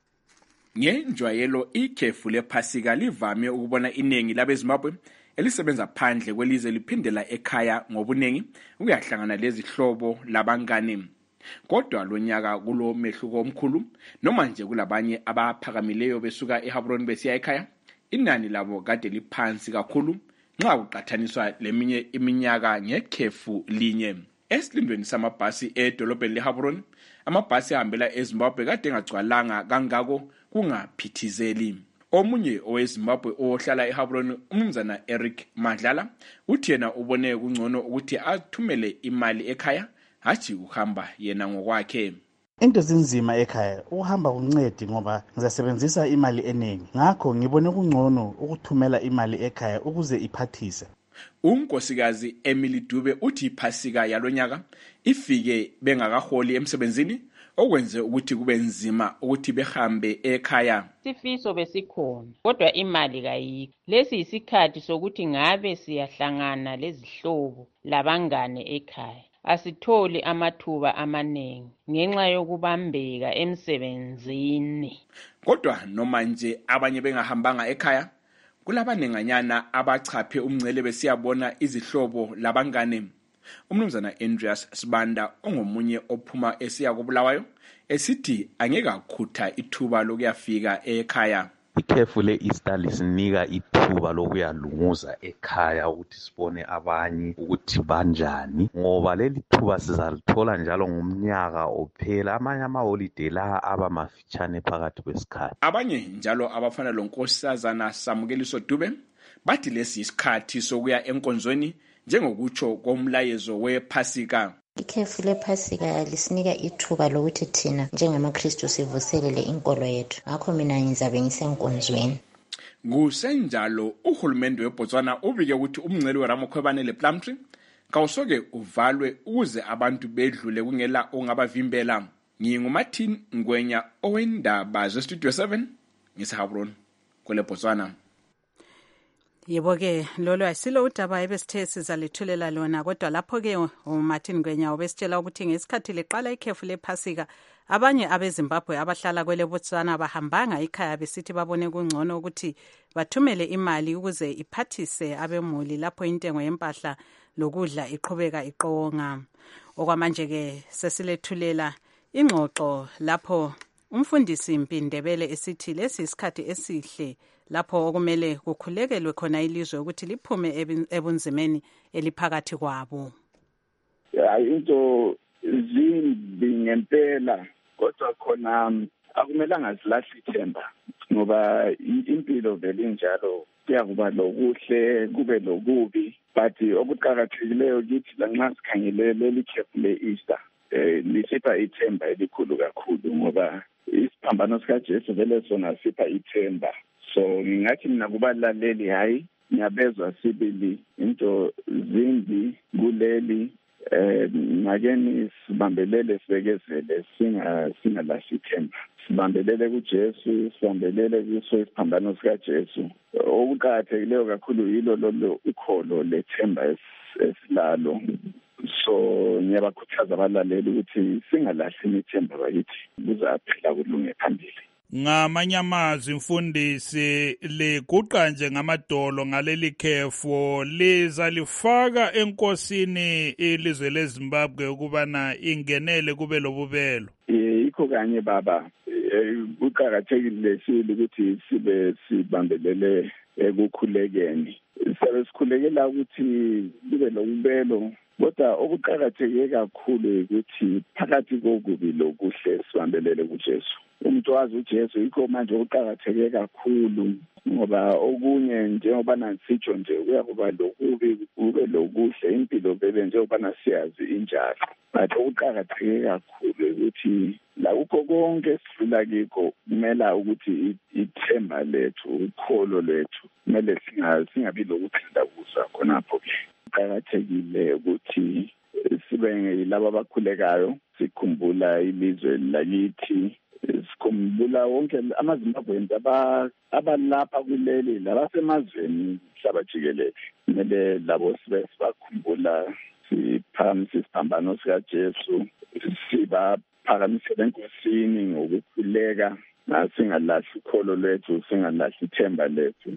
Ngenjwayelo ikhefu lephasika livame ukubona inengi labeZimbabwe elisebenza phandle kwelizwe liphindela ekhaya ngobunengi ukuyahlangana lezihlobo labangane. Kodwa lonyaka kulo mehluko omkhulu noma nje kulabanye abaphakamileyo besuka eHabron besiya ekhaya, inani labo kade liphansi kakhulu nxa kuqathaniswa leminye iminyaka ngekhefu linye. Esilindweni samabhasi edolobheni leHabron, amabhasi ahambela eZimbabwe kade engagcwalanga kangako kungaphithizeli. Omunye oweZimbabwe ohlala eHabron, umnumzana Eric Madlala, uthi yena ubone kungcono ukuthi athumele imali ekhaya hathi uhamba yena ngokwakhe. Into zinzima ekhaya uhamba kuncedi ngoba ngizasebenzisa imali eningi, ngakho ngibone kungcono ukuthumela imali ekhaya ukuze iphathise. Unkosikazi Emily Dube uthi iphasika yalonyaka ifike bengakaholi emsebenzini okwenze ukuthi kube nzima ukuthi behambe ekhaya. Sifiso besikhona kodwa imali kayikho. Lesi isikhathi sokuthi ngabe siyahlangana lezihlobo labangane ekhaya. Asitholi amathuba amaningi ngenxa yokubambeka emsebenzini. Kodwa noma nje abanye bengahambanga ekhaya, kulabanenganyana abachaphe umngcele besiyabona izihlobo labangane. Umnumzana Andreas Sibanda ongomunye ophuma esiya kubulawayo esithi angeke akhutha ithuba lokuyafika ekhaya. Ikhefu le-Easter lisinika ithuba lokuyalunguza ekhaya ukuthi sibone abanye ukuthi banjani, ngoba leli thuba sizalithola njalo ngomnyaka ophela, amanye amaholiday la aba mafitshane phakathi kwesikhathi. Abanye njalo abafana lonkosazana Samukeliso Dube bathi lesi isikhathi sokuya enkonzweni njengokutsho komlayezo wephasika. Ikhefu lephasika lisinika ithuba lokuthi thina njengamaKristu sivuselele inkolo yethu. Ngakho mina ngizabe ngisenkonzweni. Kusenjalo uhulumende weBotswana ubike ukuthi umngcele weRamokhwebane lePlumtree kawusoke uvalwe ukuze abantu bedlule kungela ongabavimbela. NginguMartin Ngwenya owendaba zeStudio seven ngiseHabron kule Botswana. Yebo ke lolo asilo udaba ebesithe sizalithulela lona, kodwa lapho ke uMartin Ngwenya ubesitshela ukuthi ngesikhathi leqala ikhefu lephasika abanye abeZimbabwe abahlala kwele Botswana bahambanga ekhaya besithi babone kungcono ukuthi bathumele imali ukuze iphathise abemuli lapho intengo yempahla lokudla iqhubeka iqonga. Okwamanje ke sesilethulela ingxoxo lapho umfundisi Mpindebele esithi lesi isikhathi esihle lapho okumele kukhulekelwe khona ilizwe ukuthi liphume ebunzimeni eliphakathi kwabo. Hayi into zimbi ngempela, kodwa khona akumelanga silahli ithemba ngoba impilo vele injalo, kuyakuba lokuhle kube lokubi, but okuqakathekileyo kithi lanxa sikhangele leli khefu le-Easter eh lisipha ithemba elikhulu kakhulu ngoba isiphambano sikaJesu vele sona sipha ithemba. So ngingathi mina kubalaleli hayi ngiyabezwa sibili into zimbi kuleli eh makeni sibambelele sibekezele singa singalahli ithemba, sibambelele kuJesu, sibambelele kuso isiphambano sikaJesu. Okuqakathekileyo kakhulu yilo lolo ukholo lethemba esilalo. So ngiyabakhuthaza abalaleli ukuthi singalahli ithemba bakithi kuzaphila kulunge phambili. Ngamanye amazwi mfundisi liguqa nje ngamadolo ngaleli khefu liza lifaka enkosini ilizwe leZimbabwe ukubana ingenele kube lobubelo. Yikho kanye baba kuqakathekile sile ukuthi sibe sibambelele ekukhulekeni. Sibe sikhulekela ukuthi kube lobubelo kodwa okuqakatheke kakhulu ukuthi phakathi kokubi lokuhle sibambelele kuJesu. Umuntu wazi uJesu yikho manje okuqakatheke kakhulu, ngoba okunye njengoba nasitsho nje kuyakuba lokubi kube lokuhle, impilo bebe njengoba nasiyazi injalo. But okuqakatheke kakhulu ukuthi la ukho konke sidlula kikho kumele ukuthi ithemba lethu, ukholo lwethu kumele singabi lokuthandabuza khonapho ke. Kuqakathekile ukuthi sibe yilabo abakhulekayo, sikhumbula ilizwe lakithi, sikhumbula wonke amaZimbabweans abalapha kuleli labasemazweni mhlaba jikelele. Kumele labo sibe sibakhumbula, siphakamise isiphambano sikaJesu, sibaphakamisele enkosini ngokukhuleka, singalahli ukholo lwethu, singalahli ithemba lethu.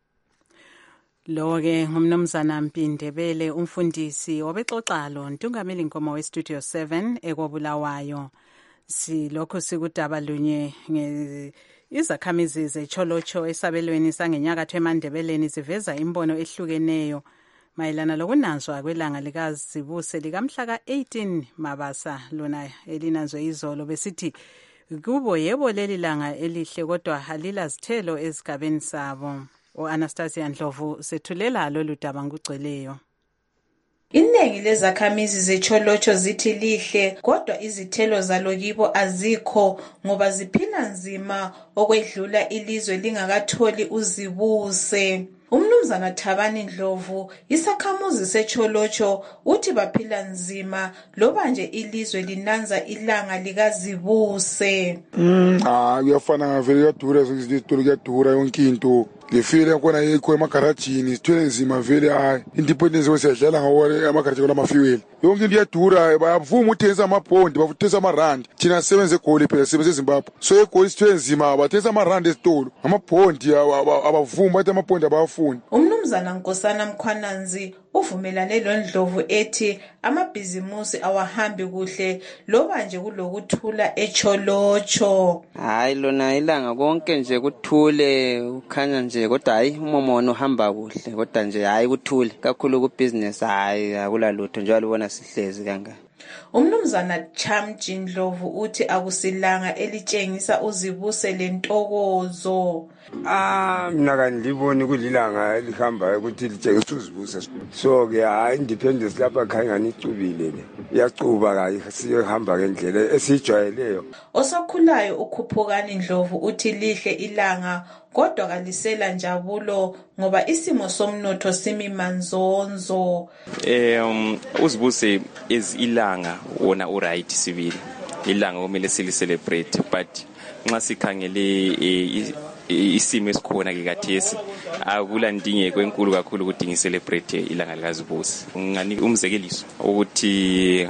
Lo-ke ngumnumzana Mpindebele, umfundisi obexoxa lo Ntungameli Nkomo we-Studio seven ekwabulawayo. Silokho sikudaba lunye izakhamizi zeCholocho esabelweni sangenyakatho eMandebeleni ziveza imbono ehlukeneyo mayelana lokunanzwa kwelanga likazibuse likamhla ka-eighteen Mabasa lona elinanzwe izolo. Besithi kubo yebo leli langa elihle kodwa halilazithelo ezigabeni sabo. U-Anastasia Ndlovu sethulela lolu daba ngugcweleyo. Iningi lezakhamizi zeCholocho zithi lihle kodwa izithelo zalo kibo azikho ngoba ziphila nzima okwedlula ilizwe lingakatholi uzibuse. Umnumzana Thabani Ndlovu, isakhamuzi seCholocho, uthi baphila nzima loba nje ilizwe linanza ilanga likazibuse. Mm, ah kuyafana ngavele kuyadura sezitolo kuyadura yonke into. Ngifile khona yikho emagarajini sithwele nzima vele hayi independence wesiyadlala ngawo amagaraji kola mafiweli yonke into iyadura bayavuma uthengisa amabhondi bavuthisa amarandi thina sisebenze egoli phela sisebenze eZimbabwe so egoli sithwele nzima bathengisa amarandi esitolo amabhondi abavuma bathi amabhondi abafuni. Umnumzana Nkosana Mkhwananzi uvumelane loNdlovu ethi amabhizimusi awahambi kuhle loba nje kulokuthula eCholocho. Hayi lona ilanga konke nje kuthule ukhanya nje kodwa hayi umomono uhamba kuhle kodwa nje hayi kuthule kakhulu ku business hayi akula lutho njalo ubona sihlezi kangaka. Umnumzana Chamji Ndlovu uthi akusilanga elitshengisa uzibuse lentokozo. Ah mina kaniliboni kulilanga elihamba ukuthi litshengisa uzibuse so ke hayi independence lapha khanya nicubile le iyacuba kayi sihamba ngendlela esijwayeleyo. Osakhulayo ukhuphukani Ndlovu uthi lihle ilanga kodwa kalisela njabulo ngoba isimo somnotho simi manzonzo. Um uzibuse is ilanga wona uright sibili ilanga kumele sili celebrate but nxa sikhangele isimo esikhona ke kathesi akula ndingeko enkulu kakhulu ukuthi ngicelebrate ilanga likazibuse. Ngani umzekeliso ukuthi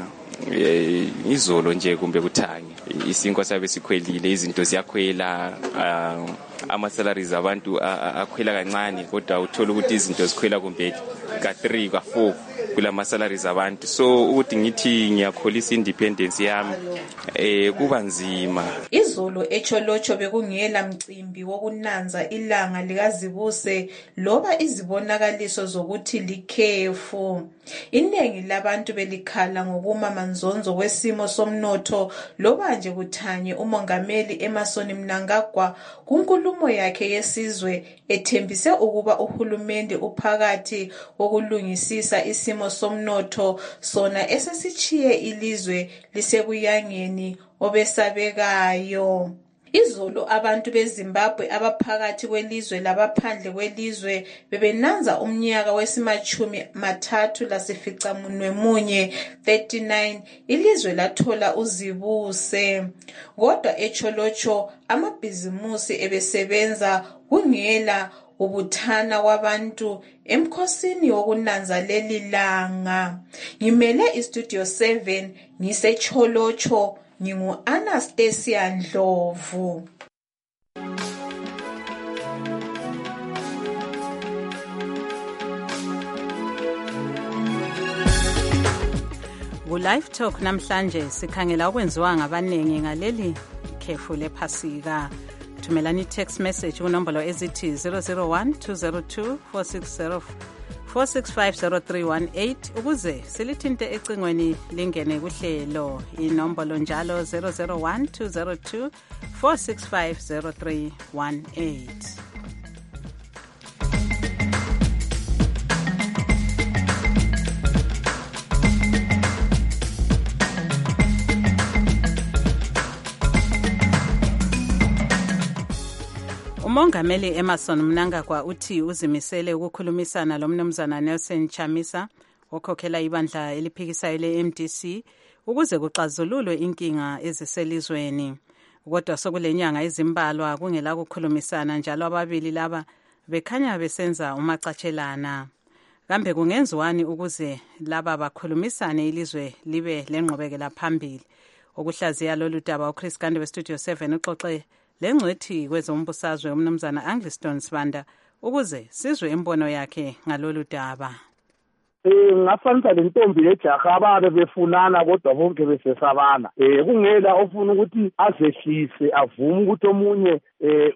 izolo nje kumbe kuthange isinkwa sabe sikhwelile izinto ziyakhwela ama salaries abantu akhwela kancane kodwa uthola ukuthi izinto zikhwela kumbe ka three ka four kula ma salaries abantu so ukuthi ngithi ngiyakholisa independence yami eh kuba nzima. Izolo eCholocho bekungela mcimbi wokunanza ilanga likazibuse loba izibonakaliso zokuthi likhefu. Iningi labantu belikhala ngokuma manzonzo wesimo somnotho loba nje kuthanye umongameli Emmerson Mnangagwa kunkulumo yakhe yesizwe ethembise ukuba uhulumende uphakathi wokulungisisa isimo somnotho sona esesichiye ilizwe lisebuyangeni obesabekayo. Izolo abantu beZimbabwe abaphakathi kwelizwe labaphandle kwelizwe bebenanza umnyaka wesimachumi mathathu lasificamunwe munye thirty-nine ilizwe lathola uzibuse. Kodwa eCholocho amabhizimusi ebesebenza kungela ubuthana kwabantu emkhosini wokunanza leli langa. Ngimele iStudio seven ngiseCholocho ngingu Anastasia Ndlovu. Ku-Live Talk namhlanje sikhangela okwenziwa ngabanengi ngaleli khefu lephasika. Thumelani text message kunombolo ezithi zero zero one two zero two four six zero four six five zero three one eight ukuze silithinte ecingweni lingene kuhlelo. Inombolo njalo zero zero one two zero two four six five zero three one eight. Umongameli Emmerson Mnangagwa uthi uzimisele ukukhulumisana lomnumzana Nelson Chamisa okhokhela ibandla eliphikisayo le-M D C ukuze kuxazululwe inkinga eziselizweni. Kodwa sokulenyanga izimbalwa kungela kukhulumisana njalo ababili laba bekhanya besenza umacatshelana. Kambe kungenziwani ukuze laba bakhulumisane ilizwe libe lenqubekela phambili? Okuhlaziya lolu daba uChris Gande weStudio seven uxoxe lengcwethi kwezombusazwe umnumzana Angliston Sibanda ukuze sizwe imbono yakhe ngalolu daba. Eh ngafanisa lentombi lejaha ababe befunana kodwa bonke besesabana. Eh kungela ofuna ukuthi azehlise avume ukuthi omunye eh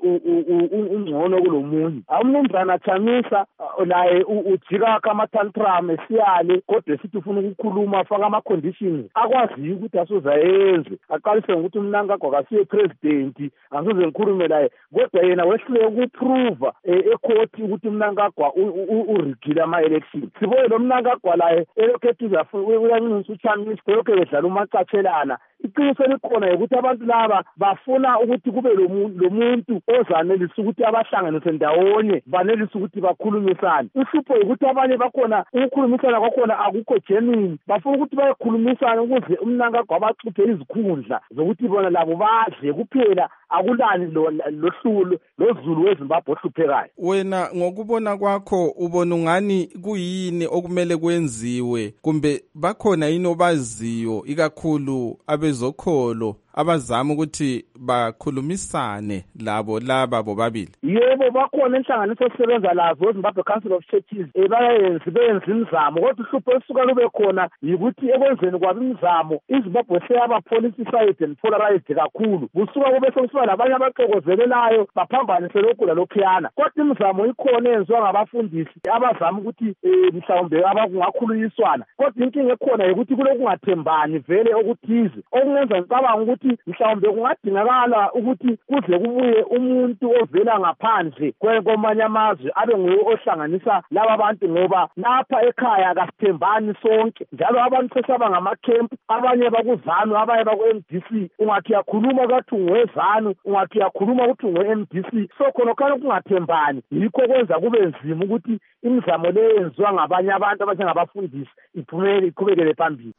ungcono kulomunye. Umnumzana Chamisa naye ujika kama tantrum esiyale kodwa sithi ufuna ukukhuluma afaka ama conditions akwazi ukuthi asozayenze. Aqalise ukuthi uMnangagwa kasiye president asoze ngikhulume laye kodwa yena wehlule ukuprove ecourt ukuthi uMnangagwa urigila ama elections. Sibone lo Mnangagwa laye elokhethi uyanxusa uChamisa lokho bedlala umacatshelana. Iqiniso likhona ukuthi abantu laba bafuna ukuthi kube lo muntu ozanelisa ukuthi abahlanganise ndawonye banelisa ukuthi bakhulumisane. Uhlupho ukuthi abanye bakhona ukukhulumisana kwakhona akukho genuine. Bafuna ukuthi bayekhulumisana ukuze uMnangagwa abacuphe izikhundla zokuthi bona labo badle kuphela akulani lohlulo lozulu weZimbabwe ohluphekayo. Wena ngokubona kwakho ubona ungani kuyini okumele kwenziwe kumbe bakhona yini obaziyo ikakhulu abezokholo abazama ukuthi bakhulumisane labo laba bobabili? Yebo bakhona inhlanganiso esebenza lazo eZimbabwe Council of Churches ebayenzi benza imizamo kodwa uhlupho esuka lube khona yikuthi ekwenzeni kwabo imizamo iZimbabwe seyaba politicized and polarized kakhulu. Kusuka kube sokusiba labanye abaxokozelelayo baphambanise lokhu lalokhuyana. Kodwa imizamo ikhona enziwa ngabafundisi abazama ukuthi mhlawumbe abakungakhulunyiswana. Kodwa inkinga ekhona ukuthi kulokungathembani vele okuthize okungenza ngicabanga ukuthi mhlawumbe kungadingakala ukuthi kuze kubuye umuntu ovela ngaphandle kwamanye amazwe abe nguye ohlanganisa laba bantu ngoba lapha ekhaya akasithembani sonke njalo abantu sesaba ngamakhempu abanye bakuzanu abanye bakwe-M D C ungathi yakhuluma kathi ungwezanu ungathi yakhuluma ukuthi ungwe-M D C so khona khona kungathembani yikho kwenza kube nzima ukuthi imizamo le yenziwa ngabanye abantu abanjengabafundisi iphumele iqhubekele phambili.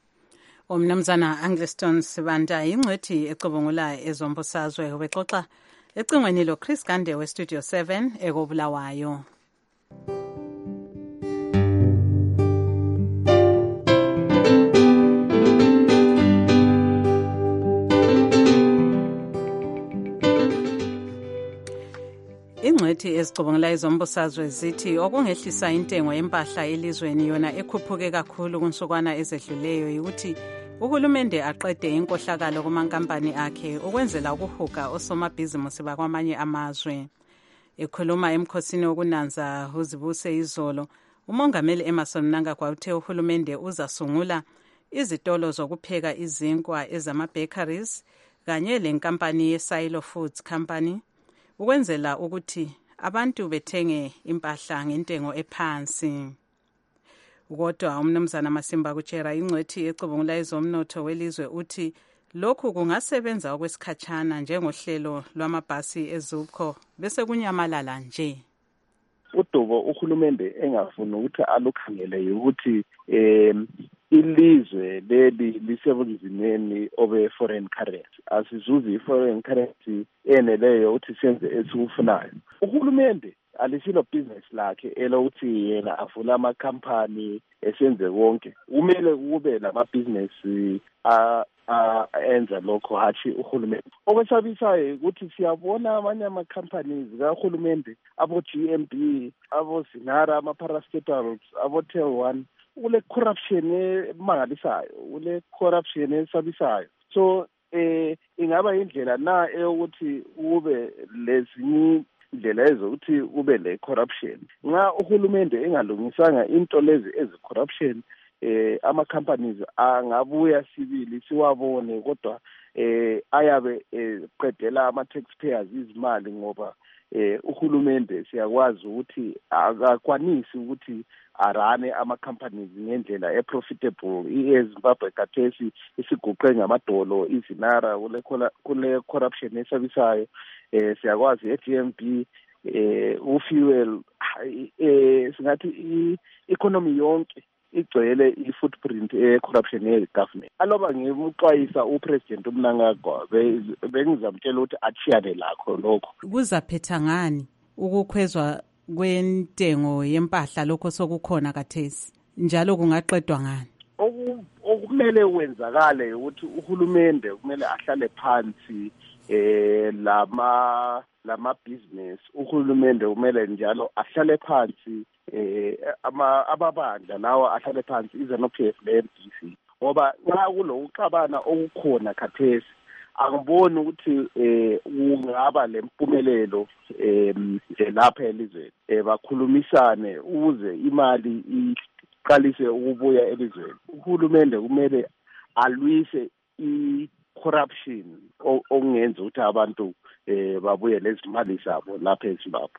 Umnumzana Angliston Sibanda ingcwethi ecubungula ezombusazwe ubexoxa ecingweni lo Chris Gande weStudio seven ekobulawayo. Ingcwethi ezicubungula ezombusazwe zithi okungehlisa intengo yempahla elizweni yona ekhuphuke kakhulu kunsukwana ezedluleyo ukuthi uhulumende aqede inkohlakalo kumankampani akhe ukwenzela ukuhuga osomabhizimusi bakwamanye amazwe. Ekhuluma emkhosini wokunanza uzibuse izolo, umongameli Emmerson Mnangagwa uthe uhulumende uzasungula izitolo zokupheka izinkwa ezama-bakeries kanye lenkampani ye-Silo Foods Company ukwenzela ukuthi abantu bethenge impahla ngentengo ephansi. Kodwa umnumzana Masimba Kuchera ingcwethi ecubungula ezomnotho welizwe uthi lokhu kungasebenza okwesikhatshana njengohlelo lwamabhasi eZUPCO bese kunyamalala nje. Udubo uhulumende engafuna ukuthi alukhangele ukuthi em ilizwe leli lisebunzimeni obe foreign currency asizuzi foreign currency eneleyo ukuthi senze esikufunayo. Uhulumende alisilo business lakhe elokuthi yena avula ama company esenze konke. Kumele kube lama business a enza lokho hathi uhulumende. Okwesabisayo ukuthi siyabona amanye ama companies kahulumende abo G M B, abo Zinara, ama parastatals, abo Tel one ule corruption emangalisayo, ule corruption esabisayo. So eh ingaba indlela na eyokuthi ube lezinye indlela ezokuthi kube le corruption. Nxa uhulumende engalungisanga into lezi ezi-corruption, eh ama-companies angabuya sibili siwabone, kodwa eh ayabe eqedela ama-taxpayers izimali ngoba eh uhulumende siyakwazi ukuthi akakwanisi ukuthi arane ama-companies ngendlela e-profitable. iZimbabwe khathesi isiguqe ngamadolo izinara kule kule corruption esabisayo. eh siyakwazi e-G M B eh ufuel eh singathi i-economy yonke igcwele i-footprint e-corruption ye-government. Aloba ngimuxwayisa upresident uMnangagwa bengizamtshela ukuthi achiyane lakho lokho. Kuzaphetha ngani ukukhwezwa kwentengo yempahla lokho sokukhona kathesi, njalo kungaqedwa ngani? Okumele wenzakale ukuthi uhulumende kumele ahlale phansi eh lama lama business. Uhulumende kumele njalo ahlale phansi eh ama ababandla lawa ahlale phansi iZanu-P F le-M D C, ngoba nxa kulo uxabana okukhona khathesi angiboni ukuthi eh ungaba lempumelelo eh lapha elizweni. eh bakhulumisane ukuze imali iqalise ukubuya elizweni. Uhulumende kumele alwise i-corruption okungenza ukuthi abantu eh babuye lezimali zabo lapha eZimbabwe.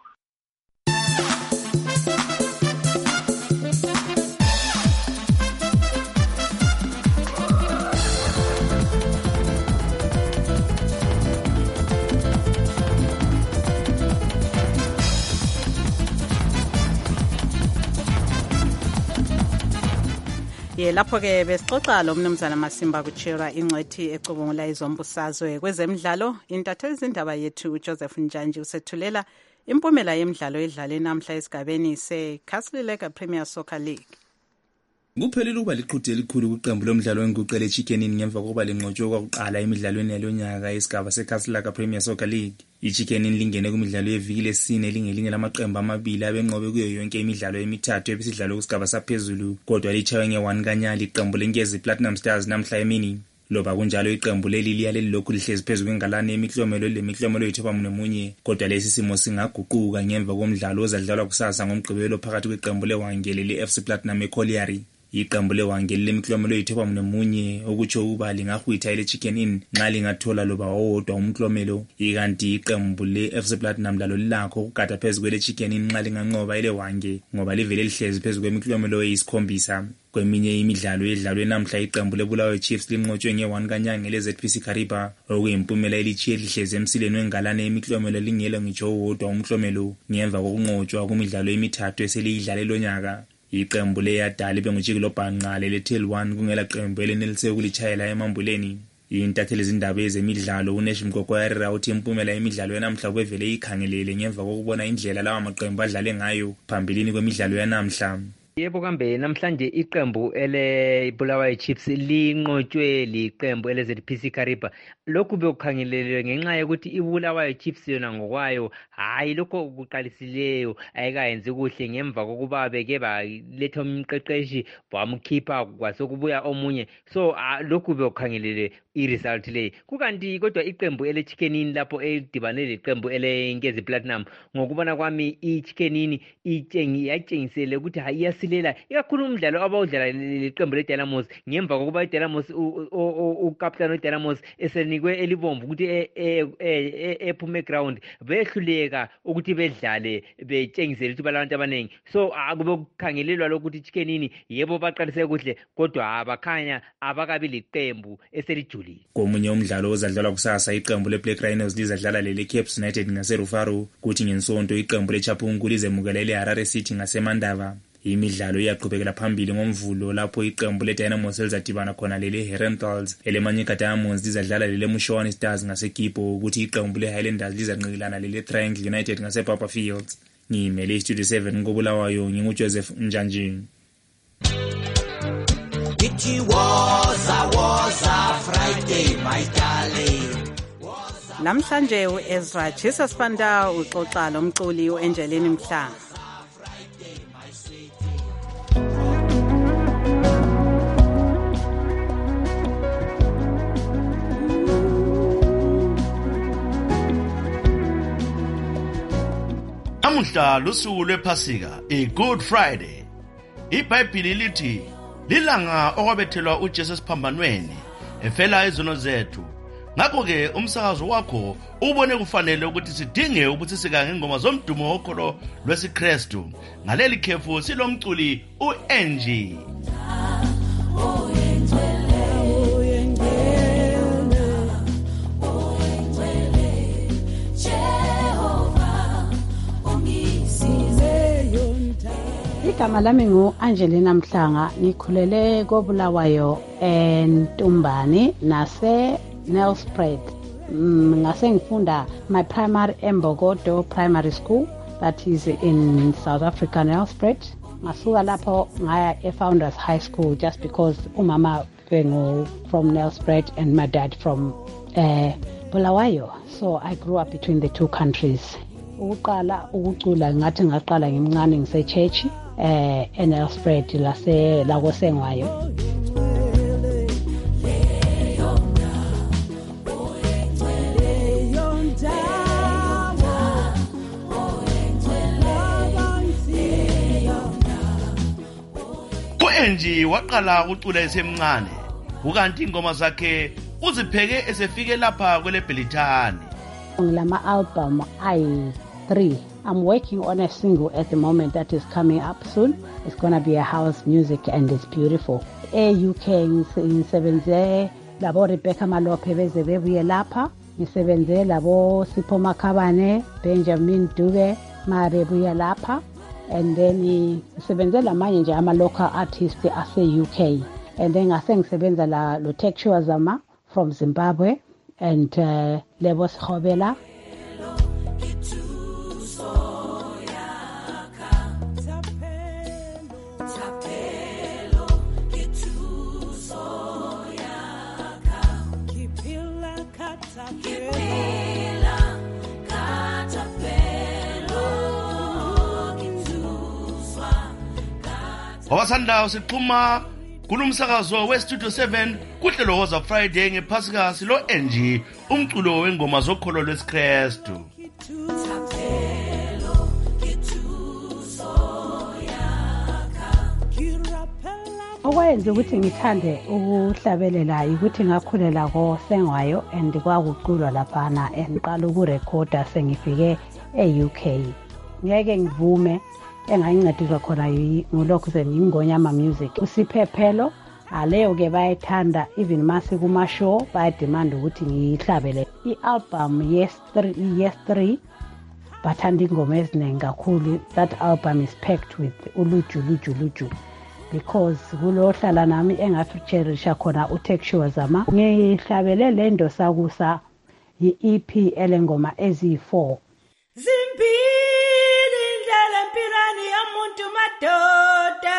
Ye lapho ke besixoxa lo mnumzana Masimba Kuchera ingcwethi ecubungula izombusazwe kwezemidlalo. Intatheli zindaba yethu uJoseph Njanji usethulela impumela yemidlalo edlale namhla esigabeni seKhasileka Premier Soccer League. Kuphelile ukuba liqhude elikhulu kuqembu lomdlalo wenguqu leChickenini ngemva kokuba lengcotshwe kwakuqala emidlalweni yalonyaka yesigaba seKhasileka Premier Soccer League. iChickenini lingene kumidlalo yeviki lesine lingelinye lamaqembu amabili abenqobe kuyo yonke imidlalo emithathu ebisidlalo kusigaba saphezulu, kodwa lichawe nge-one kanyali iqembu lenkezi Platinum Stars namhla emini. Loba kunjalo iqembu leli liya lelilokhu lihlezi phezu kwengalane emiklomelo lemiklomelo yethoba munye, kodwa lesi simo singaguquka ngemva komdlalo ozadlalwa kusasa ngomgqibelo phakathi kweqembu leWangele le-F C Platinum eColiari. Iqembu leWangele lemiklomelo yethoba munye okutsho ukuba lingahwitha eleChickenini nxa lingathola loba owodwa umklomelo, ikanti iqembu le-F C Platinum lalo lilakho ukugada phezu kweleChickenini nxa linganqoba eleWange ngoba livele lihlezi phezu kwemiklomelo eyisikhombisa. Kweminye imidlalo edlalwe namhla iqembu leBulawayo Chiefs linqotshwe nge-one kanyanga le-Z P C Kariba, okuyimpumela elitshiye lihlezi emsileni wengalane emiklomelo lingela ngitsho owodwa umklomelo ngemva kokunqotshwa kumidlalo emithathu eseliyidlale lonyaka. Iqembu leyadala benguJikilo Bhanqale le-Tail one kungela qembu elenelise ukulitshayela emambuleni. Intatheli zindaba ezemidlalo uNesh Mkokwayarira uthi impumela yemidlalo yanamhla kwevele ikhangelele ngemva kokubona indlela lawa maqembu adlale ngayo phambilini kwemidlalo yanamhla. Yebo kambe namhlanje iqembu ele Bulawayo Chiefs linqotshwe liqembu ele Z P C Kariba. Lokhu bekukhangelelwe ngenxa yokuthi iBulawayo Chiefs yona ngokwayo hayi lokho kuqalisileyo ayikayenzi kuhle ngemva kokuba beke baletha umqeqeshi bamkhipha kwasokubuya omunye. So uh, lokhu bekukhangelelwe i-result le. Kukanti kodwa iqembu ele Chickenini lapho edibane leqembu ele Nkezi Platinum ngokubona kwami iChickenini itshengi yatshengisele ukuthi hayi silela ikakhulu umdlalo abawudlala leqembu leDynamos ngemva kokuba iDynamos uCaptain weDynamos esenikwe elibomvu ukuthi ephume ground behluleka ukuthi bedlale betshengisele ukuthi balabantu abaningi. So akube kukhangelelwa lokuthi iChickenini yebo baqalise kuhle kodwa abakhanya abakabi liqembu eselijulile. Komunye umdlalo ozadlalwa kusasa iqembu leBlack Rhinos lizadlala leCapes United ngaseRufaro, kuthi ngensonto iqembu leChapungu lizemukela leHarare City ngaseMandava. Imidlalo iyaqhubekela phambili ngomvulo lapho iqembu leDynamos elizadibana khona lele Herentals elemanyika Diamonds lizadlala lele Mushowane Stars ngaseKipo, ukuthi iqembu leHighlanders lizanqikilana lele Triangle United ngasePapa Fields. Ngimele iStudio seven koBulawayo nginguJoseph Njanji. It was a was a Friday my darling. Namhlanje uEzra Jesus Fanda uxoxa lomculi uAngelini Mhlanga. Namuhla lusuku lwePhasika, iGood Friday. IBhayibheli lithi lilanga okwabethelwa uJesu esiphambanweni efela izono zethu. Ngakho ke umsakazo wakho ubone kufanele ukuthi sidinge ubusisika ngengoma zomdumo wokholo lwesiKristu. Ngaleli khefu silomculi uAngie. Igama lami ngu Angelina Mhlanga, ngikhulele koBulawayo eNtumbani nase Nelspruit. Ngase ngifunda my primary eMbokodo Primary School, that is in South Africa, Nelspruit. Ngasuka lapho ngaya eFounders High School just because umama bengu from Nelspruit and my dad from uh, Bulawayo. So I grew up between the two countries. Ukuqala ukucula ngathi ngaqala ngimncane ngise church eh eNelspruit lase la koSengwayo. uAngie waqala ukucula esemncane, ukanti ingoma zakhe uzipheke esefike lapha kweleBhelithani. Ngilama album ayi three. I'm working on a single at the moment that is coming up soon. It's going to be a house music and it's beautiful. E-U K ngisebenze labo Rebecca Malope beze bebuye lapha. Ngisebenze labo Sipho Makhabane, Benjamin Dube mabebuye lapha. And then ngisebenze lamanye nje ama local artists ase-U K. And then ngase ngisebenza la lo Texture Zama from Zimbabwe and uh, Lebo Sikhobela. Owasanda siqhuma kulumsakazo weStudio seven kuhlelo Woza Friday ngePhasika silo Angie umculo wengoma zokholo lwesiKristu. Okwenza ukuthi ngithande ukuhlabelela ukuthi ngakhulela koSengwayo and kwakuculwa laphana engiqala ukurekhoda sengifike e-U K. Ngeke ngivume engayincediswa khona ngolokho sengingonyama music. Usiphephelo aleyo ke bayithanda even mase kuma show bayademand ukuthi ngihlabele. I-album yes three yes three bathanda ingoma eziningi kakhulu. That album is packed with uluju luju luju because kulohlala nami engafeatureisha khona uTexture Zama. Ngihlabele lendo sakusa i-E P elengoma ezi four. Zimbili ndlela empilani yomuntu madoda.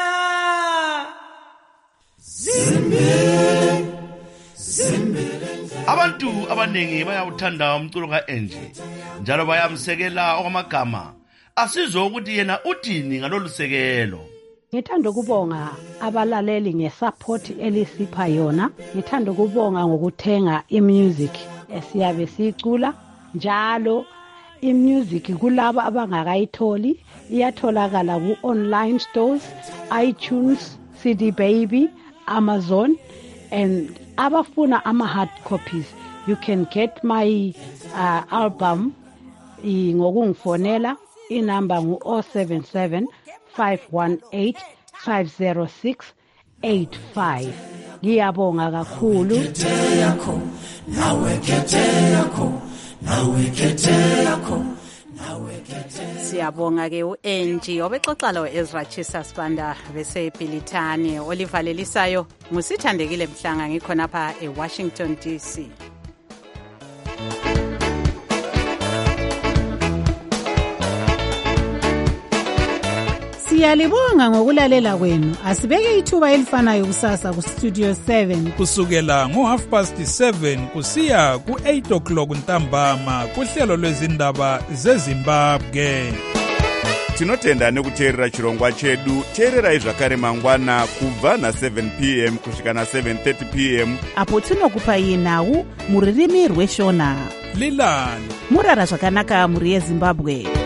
Zimbili zimbili. Abantu abaningi bayawuthanda umculo kaAngie njalo bayamsekela okwamagama. Asizwe ukuthi yena uthini ngalolusekelo. Ngithanda ukubonga abalaleli ngesupport elisipha yona. Ngithanda ukubonga ngokuthenga imusic esiyabe sicula njalo. I-music kulaba abangakayitholi iyatholakala ku-online stores, iTunes, C D Baby, Amazon, and abafuna ama-hard copies. You can get my uh, album ngokungifonela. Inamba ngu zero seven seven five one eight five zero six eight five. Ngiyabonga kakhulu. Siyabonga ke uAngie obexoxa lo Ezra Chisa Sibanda bese eBhelithani. Olivalelisayo ngusithandekile Mhlanga ngikhona lapha eWashington D C. Siyalibonga ngokulalela kwenu. Asibeke ithuba elifanayo kusasa ku Studio seven kusukela ngo half past seven kusiya ku eight o'clock ntambama kuhlelo lwezindaba zeZimbabwe. Tinotenda nekuteerera chirongwa chedu. Teererai zvakare mangwana kubva na seven p m kusvika na seven thirty p m apo tinokupai nhau muririmi rweshona. Lilani murara zvakanaka muri yeZimbabwe.